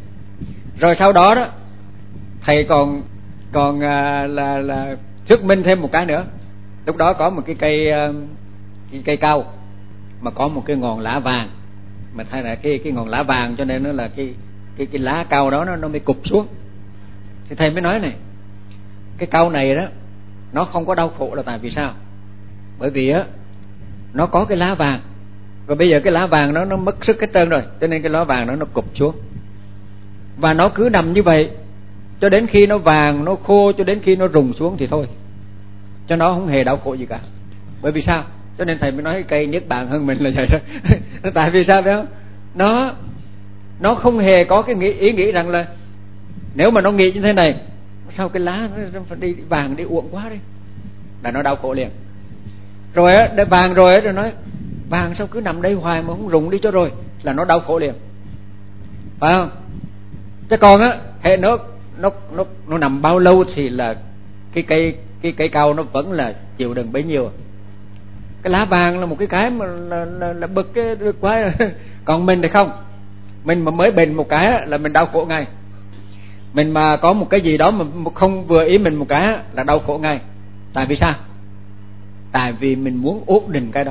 Rồi sau đó đó thầy còn còn à, là là thuyết minh thêm một cái nữa. Lúc đó có một cái cây cái cây cao mà có một cái ngọn lá vàng, mà thay là cái cái ngọn lá vàng cho nên nó là cái cái cái lá cao đó nó nó mới cụp xuống. Thì thầy mới nói này, cái cao này đó nó không có đau khổ là tại vì sao? Bởi vì á nó có cái lá vàng, rồi bây giờ cái lá vàng nó nó mất sức hết trơn rồi, cho nên cái lá vàng nó nó cụp xuống. Và nó cứ nằm như vậy cho đến khi nó vàng, nó khô, cho đến khi nó rụng xuống thì thôi, cho nó không hề đau khổ gì cả. Bởi vì sao? Cho nên thầy mới nói cái cây niết bàn hơn mình là vậy đó. Tại vì sao phải không? Nó nó không hề có cái nghĩ, ý nghĩ rằng là nếu mà nó nghĩ như thế này, sao cái lá nó phải đi vàng đi uổng quá đi, là nó đau khổ liền. Rồi á, để vàng rồi á, rồi nói vàng sao cứ nằm đây hoài mà không rụng đi cho rồi, là nó đau khổ liền, phải không? Chứ còn á, hệ nó nó nó nó nằm bao lâu thì là cái cây cái cây cao nó vẫn là chịu đựng bấy nhiêu. Cái lá vàng là một cái cái mà là, là, là bực cái được quá. Còn mình thì không, mình mà mới bệnh một cái là mình đau khổ ngay. Mình mà có một cái gì đó mà không vừa ý mình một cái là đau khổ ngay. Tại vì sao? Tại vì mình muốn ổn định cái đó.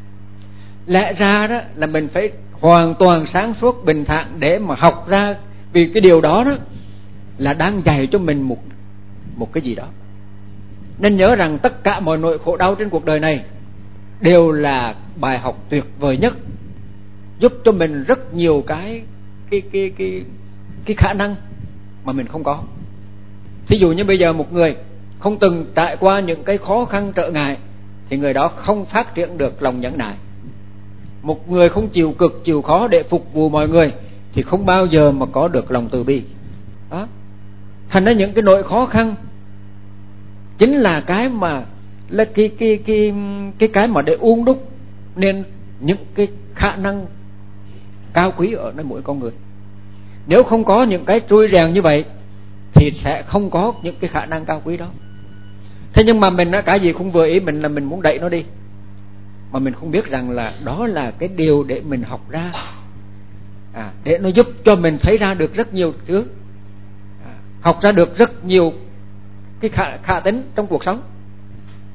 Lẽ ra đó là mình phải hoàn toàn sáng suốt bình thản để mà học ra, vì cái điều đó đó là đang dạy cho mình một một cái gì đó. Nên nhớ rằng tất cả mọi nỗi khổ đau trên cuộc đời này đều là bài học tuyệt vời nhất, giúp cho mình rất nhiều cái cái cái cái cái khả năng mà mình không có. Thí dụ như bây giờ một người không từng trải qua những cái khó khăn trở ngại thì người đó không phát triển được lòng nhẫn nại. Một người không chịu cực chịu khó để phục vụ mọi người thì không bao giờ mà có được lòng từ bi. Đó. Thành ra những cái nỗi khó khăn chính là cái mà là cái cái cái cái cái mà để uốn đúc nên những cái khả năng cao quý ở nơi mỗi con người. Nếu không có những cái trui rèn như vậy thì sẽ không có những cái khả năng cao quý đó. Thế nhưng mà mình cái gì không vừa ý mình là mình muốn đẩy nó đi, mà mình không biết rằng là đó là cái điều để mình học ra, à, để nó giúp cho mình thấy ra được rất nhiều thứ, à, học ra được rất nhiều cái khả, khả tính trong cuộc sống.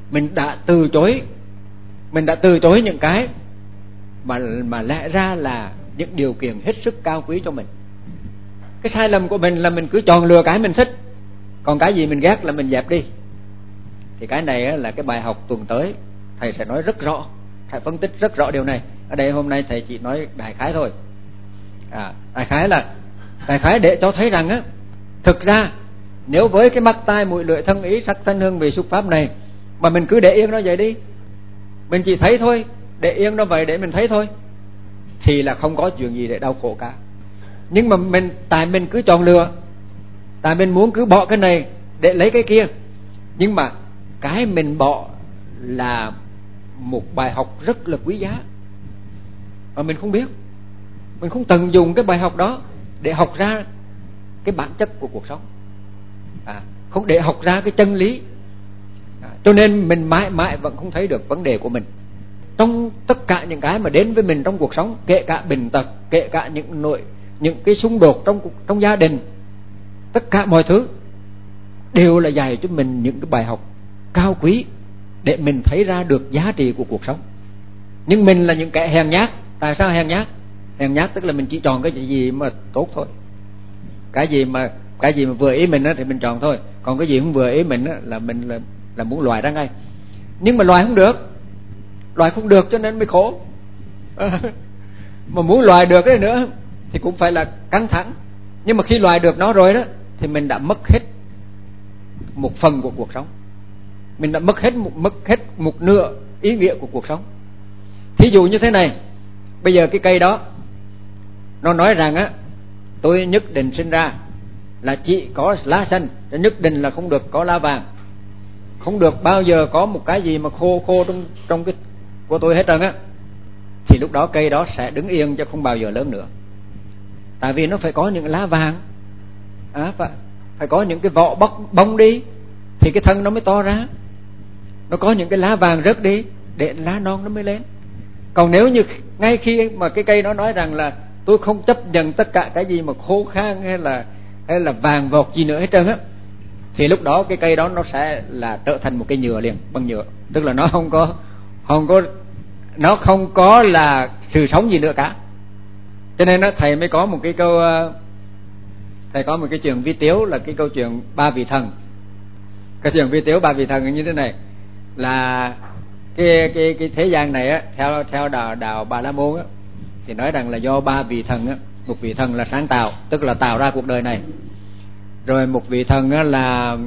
mình đã từ chối, mình đã từ chối những cái mà mà lẽ ra là những điều kiện hết sức cao quý cho mình. Cái sai lầm của mình là mình cứ chọn lựa cái mình thích, còn cái gì mình ghét là mình dẹp đi. Thì cái này là cái bài học tuần tới thầy sẽ nói rất rõ, thầy phân tích rất rõ điều này. Ở đây hôm nay thầy chỉ nói đại khái thôi. À, đại khái là đại khái để cho thấy rằng á, thực ra nếu với cái mắt tai mũi lưỡi thân ý sắc thân hương vị xúc pháp này mà mình cứ để yên nó vậy đi, mình chỉ thấy thôi, để yên nó vậy để mình thấy thôi, thì là không có chuyện gì để đau khổ cả. Nhưng mà mình tại mình cứ chọn lựa, tại mình muốn cứ bỏ cái này để lấy cái kia, nhưng mà cái mình bỏ là một bài học rất là quý giá mà mình không biết, mình không tận dụng cái bài học đó để học ra cái bản chất của cuộc sống, à, không để học ra cái chân lý, à, cho nên mình mãi mãi vẫn không thấy được vấn đề của mình trong tất cả những cái mà đến với mình trong cuộc sống, kể cả bệnh tật, kể cả những nội những cái xung đột trong trong gia đình, tất cả mọi thứ đều là dạy cho mình những cái bài học cao quý để mình thấy ra được giá trị của cuộc sống. Nhưng mình là những kẻ hèn nhát. Tại sao hèn nhát? Hèn nhát tức là mình chỉ chọn cái gì mà tốt thôi, cái gì mà cái gì mà vừa ý mình thì mình chọn thôi, còn cái gì không vừa ý mình là mình là, là muốn loại ra ngay. Nhưng mà loại không được, loại không được cho nên mới khổ. Mà muốn loại được cái nữa thì cũng phải là căng thẳng. Nhưng mà khi loại được nó rồi đó thì mình đã mất hết một phần của cuộc sống, mình đã mất hết một, mất hết một nửa ý nghĩa của cuộc sống. Thí dụ như thế này, bây giờ cái cây đó nó nói rằng á, tôi nhất định sinh ra là chỉ có lá xanh, nhất định là không được có lá vàng, không được bao giờ có một cái gì mà khô khô trong trong cái của tôi hết trơn á, thì lúc đó cây đó sẽ đứng yên chứ không bao giờ lớn nữa. Tại vì nó phải có những lá vàng, à, phải, phải có những cái vỏ bóc bông đi thì cái thân nó mới to ra, nó có những cái lá vàng rớt đi để lá non nó mới lên. Còn nếu như ngay khi mà cái cây nó nói rằng là tôi không chấp nhận tất cả cái gì mà khô khan hay là hay là vàng vọt gì nữa hết trơn á, thì lúc đó cái cây đó nó sẽ là trở thành một cây nhựa liền, bằng nhựa, tức là nó không có không có nó không có là sự sống gì nữa cả. Cho nên đó, thầy mới có một cái câu, thầy có một cái chuyện vi tiếu là cái câu chuyện ba vị thần. Cái chuyện vi tiếu ba vị thần như thế này là cái cái cái thế gian này á, theo theo đạo đạo Bà La Môn á, thì nói rằng là do ba vị thần á, một vị thần là sáng tạo, tức là tạo ra cuộc đời này, rồi một vị thần á là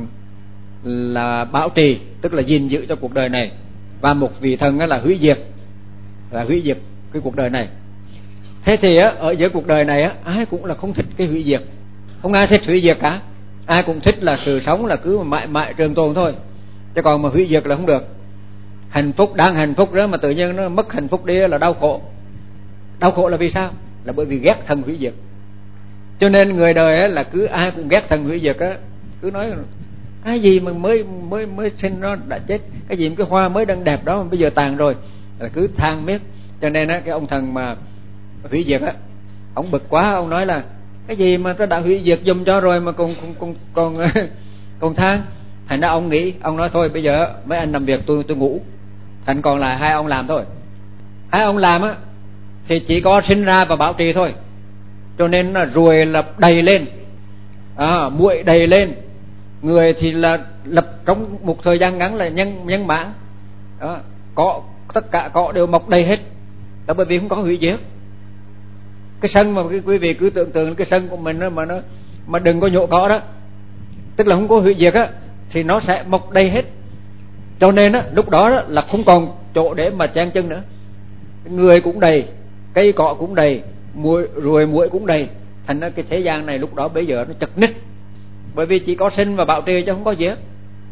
là bảo trì, tức là gìn giữ cho cuộc đời này, và một vị thần á là hủy diệt, là hủy diệt cái cuộc đời này. Thế thì á, ở giữa cuộc đời này á, ai cũng là không thích cái hủy diệt, không ai thích hủy diệt cả, ai cũng thích là sự sống là cứ mãi mãi trường tồn thôi, chứ còn mà hủy diệt là không được. Hạnh phúc đang hạnh phúc đó mà tự nhiên nó mất hạnh phúc đi là đau khổ. Đau khổ là vì sao? Là bởi vì ghét thần hủy diệt. Cho nên người đời á, là cứ ai cũng ghét thần hủy diệt á, cứ nói cái gì mà mới mới mới sinh nó đã chết, cái gì mà cái hoa mới đang đẹp đó mà bây giờ tàn rồi, là cứ than miết. Cho nên á, cái ông thần mà hủy diệt á, ông bực quá, ông nói là cái gì mà tôi đã hủy diệt giùm cho rồi mà còn còn còn còn, còn than. Thành ra ông nghĩ, ông nói thôi bây giờ mấy anh làm việc tôi tôi ngủ, thành còn lại hai ông làm thôi. Hai ông làm á thì chỉ có sinh ra và bảo trì thôi, cho nên là ruồi là đầy lên, à, muội đầy lên, người thì là lập trong một thời gian ngắn là nhân nhân mãn đó, có tất cả cỏ đều mọc đầy hết, là bởi vì không có hủy diệt. Cái sân mà quý vị cứ tưởng tượng cái sân của mình đó, mà nó mà đừng có nhổ cỏ đó, tức là không có hủy diệt á, thì nó sẽ mọc đầy hết. Cho nên á, lúc đó, đó là không còn chỗ để mà chen chân nữa, người cũng đầy, cây cỏ cũng đầy, muỗi ruồi muỗi cũng đầy. Thành ra cái thế gian này lúc đó bây giờ nó chật ních, bởi vì chỉ có sinh và bảo trì chứ không có diệt.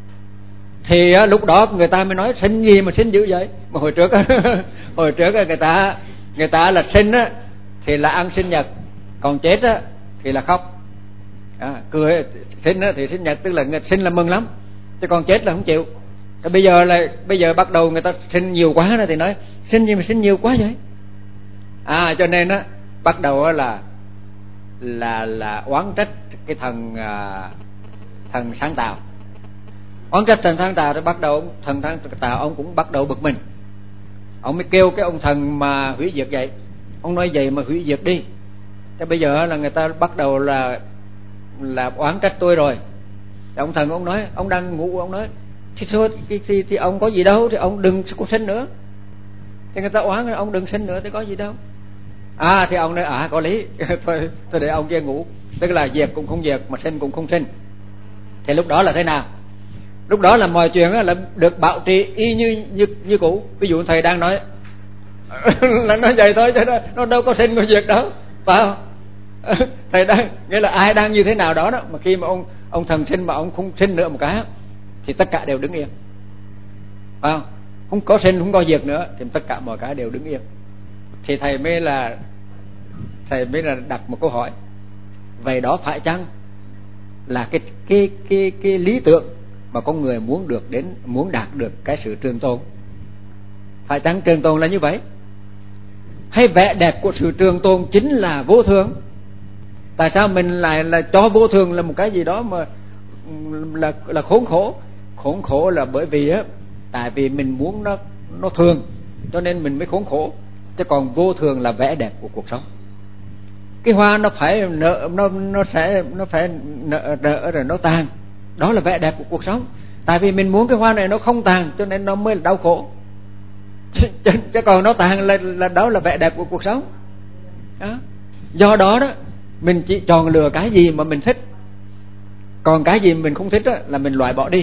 Thì á, lúc đó người ta mới nói sinh gì mà sinh dữ vậy. Mà hồi trước á, hồi trước á, người ta người ta là sinh á thì là ăn sinh nhật, còn chết á thì là khóc. À, cười sinh á thì sinh nhật tức là sinh là mừng lắm, chứ còn chết là không chịu. Rồi bây giờ là bây giờ bắt đầu người ta sinh nhiều quá rồi thì nói sinh gì mà sinh nhiều quá vậy. À, cho nên á bắt đầu á là là là oán trách cái thần à, thần sáng tạo. Oán trách thần tháng tà, rồi bắt đầu thần tháng tà ông cũng bắt đầu bực mình. Ông mới kêu cái ông thần mà hủy diệt vậy. Ông nói vậy mà hủy diệt đi. Thế bây giờ là người ta bắt đầu là là oán trách tôi rồi. Thì ông thần ông nói, ông đang ngủ, ông nói thì thôi thì, thì, thì ông có gì đâu, thì ông đừng có sinh nữa. Thì người ta oán ông đừng sinh nữa thì có gì đâu. À thì ông nói à có lý. thôi thôi để ông kia ngủ. Tức là diệt cũng không diệt mà sinh cũng không sinh. Thì lúc đó là thế nào? Lúc đó là mọi chuyện là được bảo trì y như như như cũ. Ví dụ thầy đang nói là nói vậy thôi chứ nó, nó đâu có sinh có diệt đâu, phải không? Thầy đang nghĩa là ai đang như thế nào đó đó, mà khi mà ông ông thần sinh mà ông không sinh nữa một cái thì tất cả đều đứng yên, phải không? Không có sinh không có diệt nữa thì tất cả mọi cái đều đứng yên. Thì thầy mới là thầy mới là đặt một câu hỏi, vậy đó phải chăng là cái cái cái cái lý tưởng mà con người muốn được đến, muốn đạt được cái sự trường tồn? Phải chăng trường tồn là như vậy? Hay vẻ đẹp của sự trường tồn chính là vô thường? Tại sao mình lại là cho vô thường là một cái gì đó mà là là khốn khổ? Khốn khổ là bởi vì á, tại vì mình muốn nó nó thường, cho nên mình mới khốn khổ. Chứ còn vô thường là vẻ đẹp của cuộc sống. Cái hoa nó phải nở, nó nó sẽ nó phải nở, nở rồi nó tàn, đó là vẻ đẹp của cuộc sống. Tại vì mình muốn cái hoa này nó không tàn, cho nên nó mới là đau khổ. Chứ, chứ còn nó tàn là, là đó là vẻ đẹp của cuộc sống đó. Do đó đó mình chỉ chọn lựa cái gì mà mình thích, còn cái gì mình không thích đó, là mình loại bỏ đi.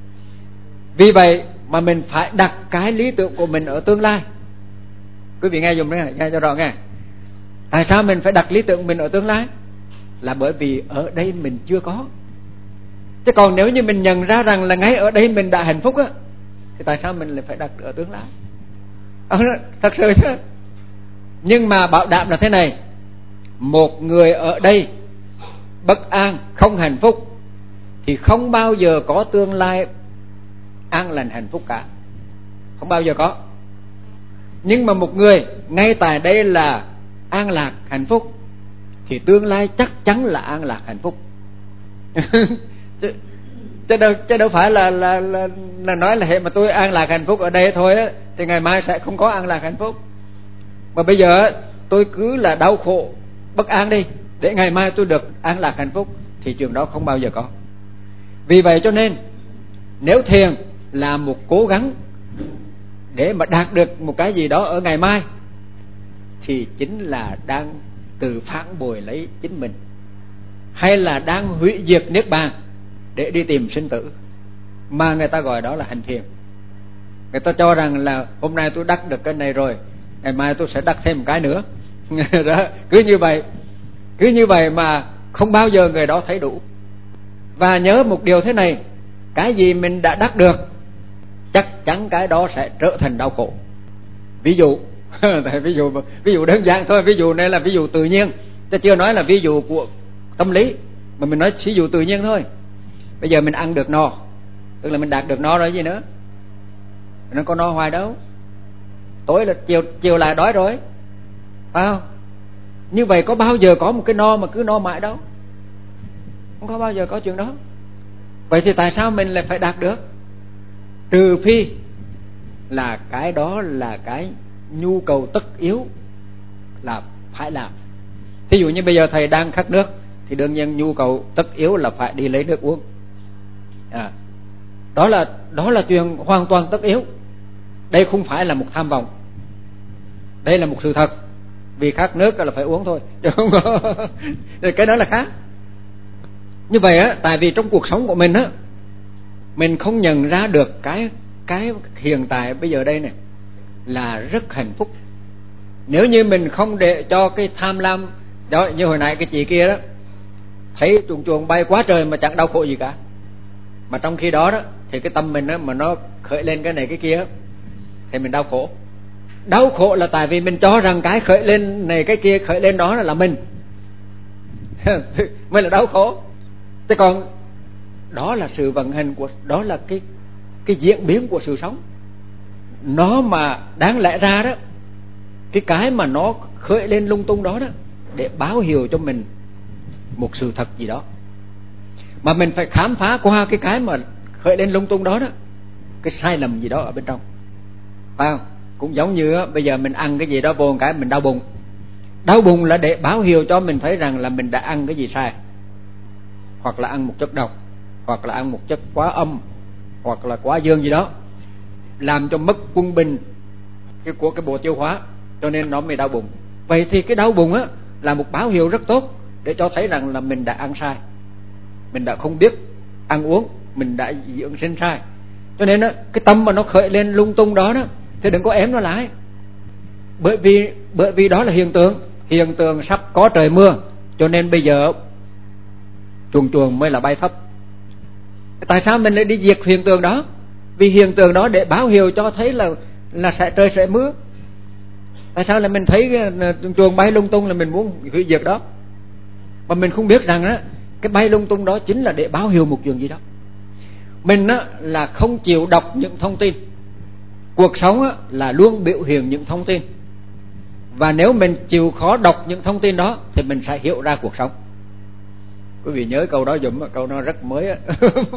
Vì vậy mà mình phải đặt cái lý tưởng của mình ở tương lai. Quý vị nghe dùm đấy, nghe cho rõ nghe. Tại sao mình phải đặt lý tưởng của mình ở tương lai? Là bởi vì ở đây mình chưa có. Chứ còn nếu như mình nhận ra rằng là ngay ở đây mình đã hạnh phúc á, thì tại sao mình lại phải đặt ở tương lai? À, thật sự chứ. Nhưng mà bảo đảm là thế này, một người ở đây bất an, không hạnh phúc thì không bao giờ có tương lai an lành hạnh phúc cả, không bao giờ có. Nhưng mà một người ngay tại đây là an lạc hạnh phúc thì tương lai chắc chắn là an lạc hạnh phúc. chứ, chứ đâu chứ đâu phải là là là, là nói là hệ mà tôi an lạc hạnh phúc ở đây thôi á, thì ngày mai sẽ không có an lạc hạnh phúc. Mà bây giờ tôi cứ là đau khổ bất an đi để ngày mai tôi được an lạc hạnh phúc, thì chuyện đó không bao giờ có. Vì vậy cho nên nếu thiền là một cố gắng để mà đạt được một cái gì đó ở ngày mai, thì chính là đang tự phản bội lấy chính mình, hay là đang hủy diệt niết bàn để đi tìm sinh tử, mà người ta gọi đó là hành thiền. Người ta cho rằng là hôm nay tôi đắc được cái này rồi, ngày mai tôi sẽ đắc thêm một cái nữa. Đó, cứ như vậy cứ như vậy mà không bao giờ người đó thấy đủ. Và nhớ một điều thế này, cái gì mình đã đắc được chắc chắn cái đó sẽ trở thành đau khổ. Ví dụ ví dụ ví dụ đơn giản thôi, ví dụ này là ví dụ tự nhiên, chứ chưa nói là ví dụ của tâm lý, mà mình nói ví dụ tự nhiên thôi. Bây giờ mình ăn được no, tức là mình đạt được no rồi gì nữa, nó có no hoài đâu, tối là chiều chiều lại đói rồi, phải không? Như vậy có bao giờ có một cái no mà cứ no mãi đâu, không có bao giờ có chuyện đó. Vậy thì tại sao mình lại phải đạt được? Trừ phi là cái đó là cái nhu cầu tất yếu là phải làm. Thí dụ như bây giờ thầy đang khát nước thì đương nhiên nhu cầu tất yếu là phải đi lấy nước uống. À, đó là đó là chuyện hoàn toàn tất yếu. Đây không phải là một tham vọng, đây là một sự thật. Vì khát nước là phải uống thôi, chứ không có cái đó là khác. Như vậy á, tại vì trong cuộc sống của mình á, mình không nhận ra được cái cái hiện tại bây giờ đây này là rất hạnh phúc. Nếu như mình không để cho cái tham lam đó, như hồi nãy cái chị kia đó, thấy chuồn chuồn bay quá trời mà chẳng đau khổ gì cả, mà trong khi đó đó thì cái tâm mình đó, mà nó khởi lên cái này cái kia đó, thì mình đau khổ. Đau khổ là tại vì mình cho rằng cái khởi lên này cái kia khởi lên đó là, là mình mới là đau khổ. Thế còn đó là sự vận hành của, đó là cái cái diễn biến của sự sống. Nó mà đáng lẽ ra đó, cái cái mà nó khởi lên lung tung đó đó để báo hiệu cho mình một sự thật gì đó, mà mình phải khám phá qua cái cái mà khởi lên lung tung đó đó, cái sai lầm gì đó ở bên trong, phải không? Cũng giống như á, bây giờ mình ăn cái gì đó vô một cái mình đau bụng. Đau bụng là để báo hiệu cho mình thấy rằng là mình đã ăn cái gì sai, hoặc là ăn một chất độc, hoặc là ăn một chất quá âm, hoặc là quá dương gì đó, làm cho mất quân bình cái của cái bộ tiêu hóa, cho nên nó mới đau bụng. Vậy thì cái đau bụng á là một báo hiệu rất tốt để cho thấy rằng là mình đã ăn sai, mình đã không biết ăn uống, mình đã dưỡng sinh sai. Cho nên á, cái tâm mà nó khởi lên lung tung đó đó thì đừng có ém nó lại, bởi vì bởi vì đó là hiện tượng, hiện tượng sắp có trời mưa, cho nên bây giờ chuồng chuồng mới là bay thấp. Tại sao mình lại đi diệt hiện tượng đó? Vì hiện tượng đó để báo hiệu cho thấy là là sẽ trời sẽ mưa. Tại sao là mình thấy chuồng chuồng bay lung tung là mình muốn hủy diệt đó, mà mình không biết rằng á cái bay lung tung đó chính là để báo hiệu một chuyện gì đó. Mình á là không chịu đọc những thông tin. Cuộc sống á là luôn biểu hiện những thông tin, và nếu mình chịu khó đọc những thông tin đó thì mình sẽ hiểu ra cuộc sống. Quý vị nhớ câu đó dùm, câu nó rất mới á.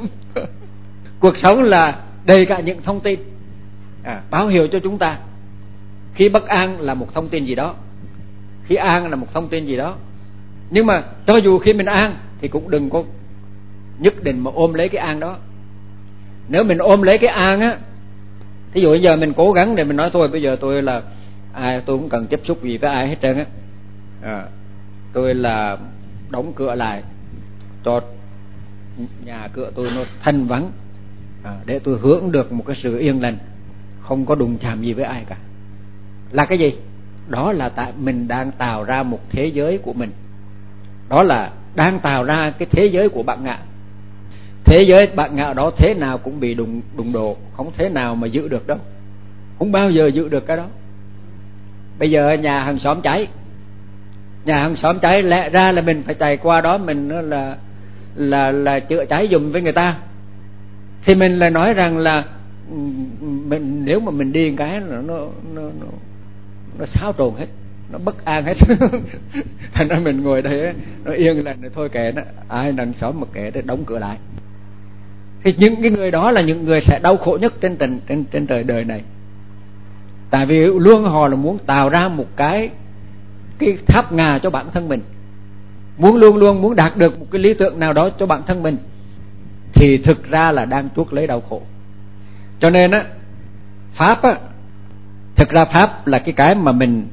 Cuộc sống là đầy cả những thông tin, à, báo hiệu cho chúng ta. Khi bất an là một thông tin gì đó, khi an là một thông tin gì đó. Nhưng mà cho dù khi mình an thì cũng đừng có nhất định mà ôm lấy cái an đó. Nếu mình ôm lấy cái an á, thí dụ bây giờ mình cố gắng để mình nói thôi bây giờ tôi là ai, tôi cũng cần tiếp xúc gì với ai hết trơn á, à, tôi là đóng cửa lại cho nhà cửa tôi nó thanh vắng, à, để tôi hưởng được một cái sự yên lành, không có đụng chạm gì với ai cả. Là cái gì? Đó là tại mình đang tạo ra một thế giới của mình, đó là đang tạo ra cái thế giới của bạn ngạ. Thế giới bạn ngạ đó thế nào cũng bị đụng đụng độ, không thế nào mà giữ được đâu, không bao giờ giữ được cái đó. Bây giờ nhà hàng xóm cháy, nhà hàng xóm cháy, lẽ ra là mình phải chạy qua đó mình là là là chữa cháy giùm với người ta, thì mình lại nói rằng là mình nếu mà mình đi một cái nó nó nó nó, nó xáo trộn hết, nó bất an hết. Thành ra mình ngồi đây nó yên lành rồi thôi kệ nó, ai nằm xóm mà kệ để đóng cửa lại. Thì những cái người đó là những người sẽ đau khổ nhất trên trên trên trên trời đời này. Tại vì luôn họ là muốn tạo ra một cái cái tháp ngà cho bản thân mình, muốn luôn luôn muốn đạt được một cái lý tưởng nào đó cho bản thân mình, thì thực ra là đang chuốc lấy đau khổ. Cho nên á, pháp á, thực ra pháp là cái cái mà mình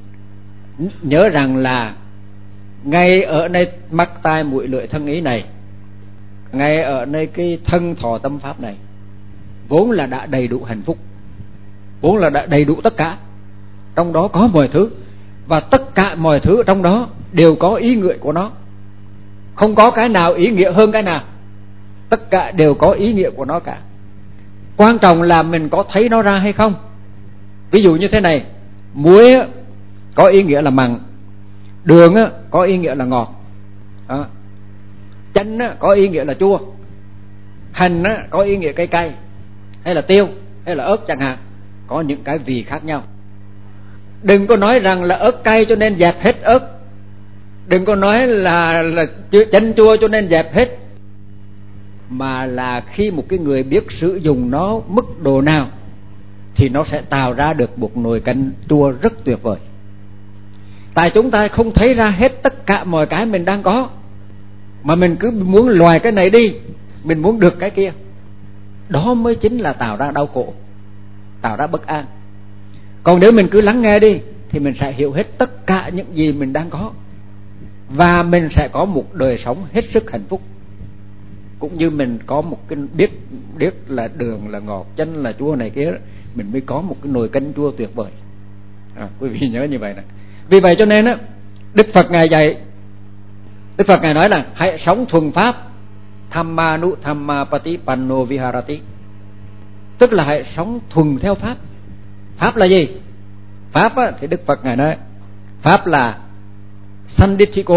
nhớ rằng là ngay ở nơi mắt tai mũi lưỡi thân ý này, ngay ở nơi cái thân thọ tâm pháp này, vốn là đã đầy đủ hạnh phúc, vốn là đã đầy đủ tất cả. Trong đó có mọi thứ, và tất cả mọi thứ trong đó đều có ý nghĩa của nó, không có cái nào ý nghĩa hơn cái nào, tất cả đều có ý nghĩa của nó cả. Quan trọng là mình có thấy nó ra hay không. Ví dụ như thế này, muối có ý nghĩa là mặn, đường có ý nghĩa là ngọt, đó. Chanh có ý nghĩa là chua, hành có ý nghĩa cay cay, hay là tiêu, hay là ớt chẳng hạn, có những cái vị khác nhau. Đừng có nói rằng là ớt cay cho nên dẹp hết ớt, đừng có nói là là chanh chua cho nên dẹp hết, mà là khi một cái người biết sử dụng nó mức độ nào thì nó sẽ tạo ra được một nồi canh chua rất tuyệt vời. Tại chúng ta không thấy ra hết tất cả mọi cái mình đang có, mà mình cứ muốn loài cái này đi, mình muốn được cái kia, đó mới chính là tạo ra đau khổ, tạo ra bất an. Còn nếu mình cứ lắng nghe đi thì mình sẽ hiểu hết tất cả những gì mình đang có, và mình sẽ có một đời sống hết sức hạnh phúc. Cũng như mình có một cái biết biết là đường là ngọt, chanh là chua này kia, mình mới có một cái nồi canh chua tuyệt vời. À, quý vị nhớ như vậy này. Vì vậy cho nên á, Đức Phật ngài dạy, Đức Phật ngài nói là hãy sống thuần pháp, Dhammanu Dhammapati Panno Viharati, tức là hãy sống thuần theo pháp. Pháp là gì? Pháp á, thì Đức Phật ngài nói pháp là Sandithiko.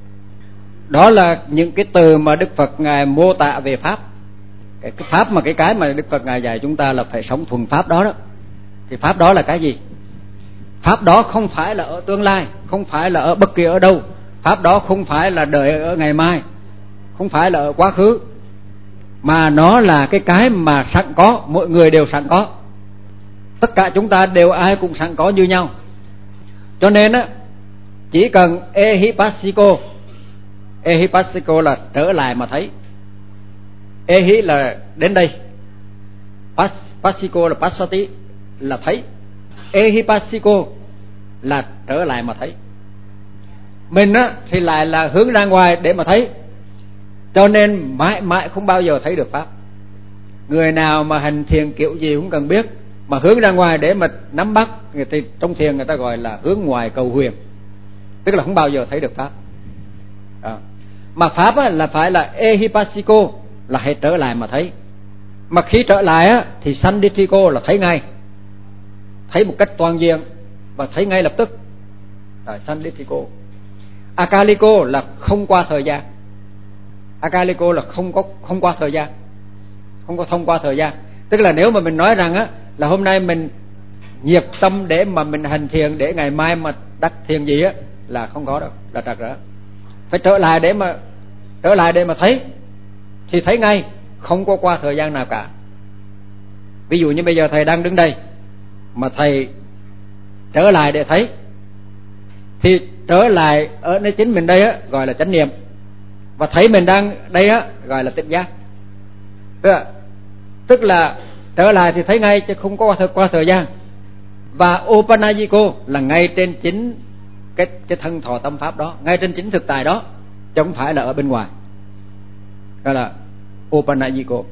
Đó là những cái từ mà Đức Phật ngài mô tả về pháp. Cái, cái pháp mà cái cái mà Đức Phật ngài dạy chúng ta là phải sống thuần pháp đó đó. Thì pháp đó là cái gì? Pháp đó không phải là ở tương lai, không phải là ở bất kỳ ở đâu. Pháp đó không phải là đợi ở ngày mai, không phải là ở quá khứ, mà nó là cái cái mà sẵn có, mỗi người đều sẵn có, tất cả chúng ta đều ai cũng sẵn có như nhau. Cho nên á, chỉ cần ehipassiko, ehipassiko là trở lại mà thấy, ehi là đến đây, Pas, passiko là passati là thấy, ehipassiko là trở lại mà thấy. Mình á thì lại là hướng ra ngoài để mà thấy, cho nên mãi mãi không bao giờ thấy được pháp. Người nào mà hành thiền kiểu gì cũng cần biết, mà hướng ra ngoài để mà nắm bắt, người ta trong thiền người ta gọi là hướng ngoài cầu huyền, tức là không bao giờ thấy được pháp. Đó. Mà pháp á, là phải là ehipassiko, là hãy trở lại mà thấy. Mà khi trở lại á, thì sanditthiko là thấy ngay, thấy một cách toàn diện và thấy ngay lập tức. Rồi, sanditthiko. Akaliko là không qua thời gian. Akaliko là không có không qua thời gian, không có thông qua thời gian. Tức là nếu mà mình nói rằng á là hôm nay mình nhiệt tâm để mà mình hành thiền để ngày mai mà đắc thiền gì á, là không có đâu, là trật rồi. Phải trở lại để mà trở lại để mà thấy, thì thấy ngay, không có qua thời gian nào cả. Ví dụ như bây giờ thầy đang đứng đây mà thầy trở lại để thấy, thì trở lại ở nơi chính mình đây á gọi là chánh niệm, và thấy mình đang đây á gọi là tỉnh giác. Tức là trở lại thì thấy ngay chứ không có qua, qua thời gian. Và Opanajiko là ngay trên chính cái cái thân thọ tâm pháp đó, ngay trên chính thực tại đó, chứ không phải là ở bên ngoài. Đó là Opanajiko.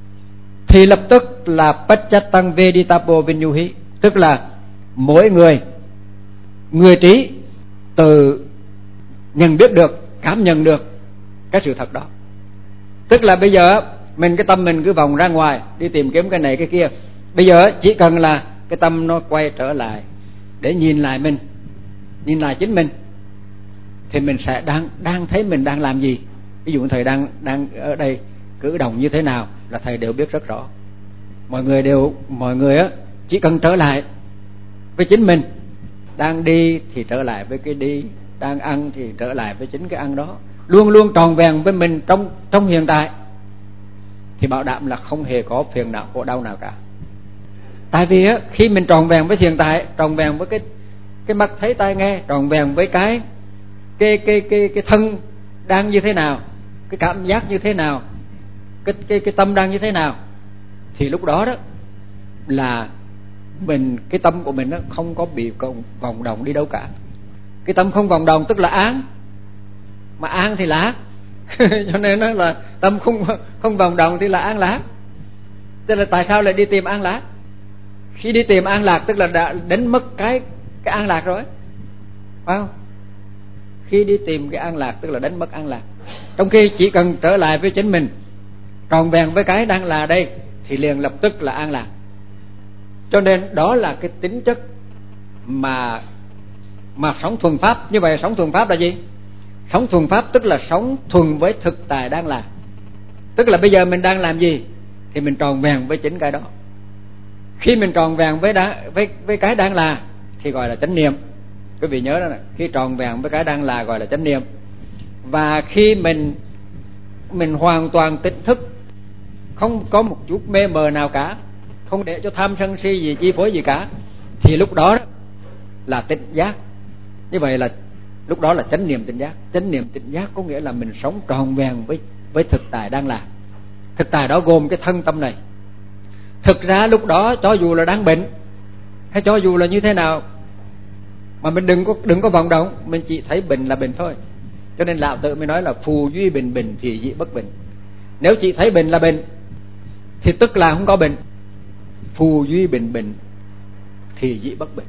Thì lập tức là Pacchatang Veditapo Vinyuhi, tức là mỗi người người trí tự nhận biết được, cảm nhận được cái sự thật đó. Tức là bây giờ mình cái tâm mình cứ vòng ra ngoài đi tìm kiếm cái này cái kia, bây giờ chỉ cần là cái tâm nó quay trở lại để nhìn lại mình, nhìn lại chính mình, thì mình sẽ đang đang thấy mình đang làm gì. Ví dụ thầy đang đang ở đây cử động như thế nào là thầy đều biết rất rõ. Mọi người đều mọi người á chỉ cần trở lại với chính mình, đang đi thì trở lại với cái đi, đang ăn thì trở lại với chính cái ăn đó, luôn luôn tròn vẹn với mình trong trong hiện tại, thì bảo đảm là không hề có phiền não khổ đau nào cả. Tại vì á, khi mình tròn vẹn với hiện tại, tròn vẹn với cái cái mắt thấy tai nghe, tròn vẹn với cái cái cái cái cái thân đang như thế nào, cái cảm giác như thế nào, cái cái cái tâm đang như thế nào, thì lúc đó đó là mình, cái tâm của mình nó không có bị vòng đồng đi đâu cả. Cái tâm không vòng đồng tức là án, mà an thì là ác. Cho nên nó là tâm không không vòng đồng thì là an lạc. Tức là tại sao lại đi tìm an lạc? Khi đi tìm an lạc tức là đã đánh mất cái cái an lạc rồi, phải không? Khi đi tìm cái an lạc tức là đánh mất an lạc. Trong khi chỉ cần trở lại với chính mình, tròn vẹn với cái đang là đây, thì liền lập tức là an lạc. Cho nên đó là cái tính chất mà mà sống thuần pháp. Như vậy sống thuần pháp là gì? Sống thuần pháp tức là sống thuần với thực tại đang là. Tức là bây giờ mình đang làm gì thì mình tròn vẹn với chính cái đó. Khi mình tròn vẹn với đã, với với cái đang là thì gọi là chánh niệm. Quý vị nhớ đó nè, khi tròn vẹn với cái đang là gọi là chánh niệm. Và khi mình mình hoàn toàn tỉnh thức, không có một chút mê mờ nào cả, không để cho tham sân si gì chi phối gì cả, thì lúc đó, đó là tỉnh giác. Như vậy là lúc đó là chánh niệm tỉnh giác. Chánh niệm tỉnh giác có nghĩa là mình sống tròn vẹn với với thực tại đang là. Thực tại đó gồm cái thân tâm này. Thực ra lúc đó cho dù là đang bệnh hay cho dù là như thế nào, mà mình đừng có đừng có vọng động, mình chỉ thấy bệnh là bệnh thôi. Cho nên Lão Tử mới nói là phù duy bình bình thì dị bất bệnh. Nếu chỉ thấy bệnh là bệnh thì tức là không có bệnh. Phù duy bình bình thì dị bất bệnh.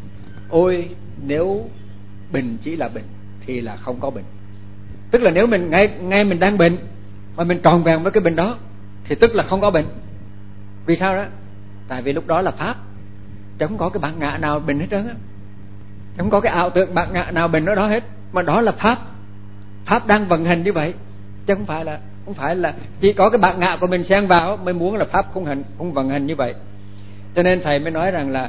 Ôi nếu bệnh chỉ là bệnh thì là không có bệnh. Tức là nếu mình ngay ngay mình đang bệnh mà mình tròn vẹn với cái bệnh đó thì tức là không có bệnh. Vì sao đó? Tại vì lúc đó là pháp, chứ không có cái bản ngã nào bệnh hết trơn á, chứ không có cái ảo tưởng bản ngã nào bệnh ở đó hết, mà đó là pháp. Pháp đang vận hành như vậy, chứ không phải là không phải là chỉ có cái bản ngã của mình xen vào mới muốn là pháp không hành không vận hành như vậy. Cho nên thầy mới nói rằng là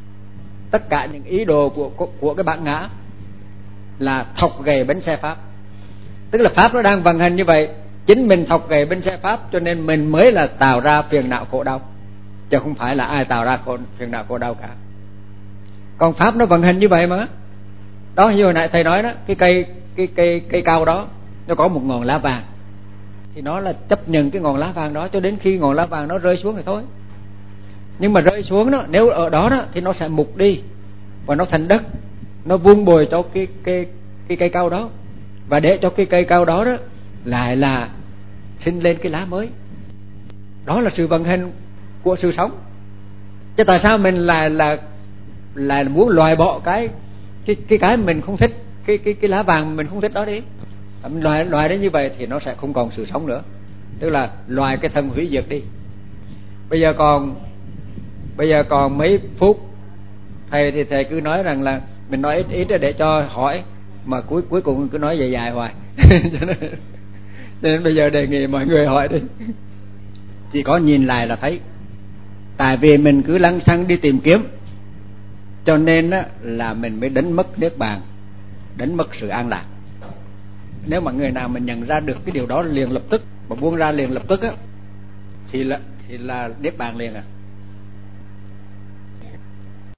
tất cả những ý đồ của của, của cái bản ngã là thọc gầy bánh xe pháp. Tức là pháp nó đang vận hành như vậy, Chính mình thọc gậy bên xe pháp cho nên mình mới là tạo ra phiền não khổ đau, chứ không phải là ai tạo ra khổ, phiền não khổ đau cả. Còn pháp nó vận hành như vậy mà. Đó, như hồi nãy thầy nói đó, cái cây cái cây cây cao đó nó có một ngọn lá vàng, thì nó là chấp nhận cái ngọn lá vàng đó cho đến khi ngọn lá vàng nó rơi xuống thì thôi. Nhưng mà rơi xuống đó, nếu ở đó đó thì nó sẽ mục đi và nó thành đất, nó vun bồi cho cái cái cái cây cao đó, và để cho cái cây cao đó đó lại là sinh lên cái lá mới. Đó là sự vận hành của sự sống. Chứ tại sao mình là là là muốn loại bỏ cái cái cái cái mình không thích, cái cái cái lá vàng mình không thích đó đi. Mình loại loại đến như vậy thì nó sẽ không còn sự sống nữa, tức là loại cái thân hủy diệt đi. Bây giờ còn bây giờ còn mấy phút, thầy thì thầy cứ nói rằng là mình nói ít ít để cho hỏi, mà cuối cuối cùng cứ nói dài dài hoài. cho, nên, cho nên bây giờ đề nghị mọi người hỏi đi. Chỉ có nhìn lại là thấy, tại vì mình cứ lăng xăng đi tìm kiếm, cho nên á, là mình mới đánh mất niết bàn, đánh mất sự an lạc. Nếu mà người nào mình nhận ra được cái điều đó liền lập tức, mà buông ra liền lập tức á, thì là thì là niết bàn liền à.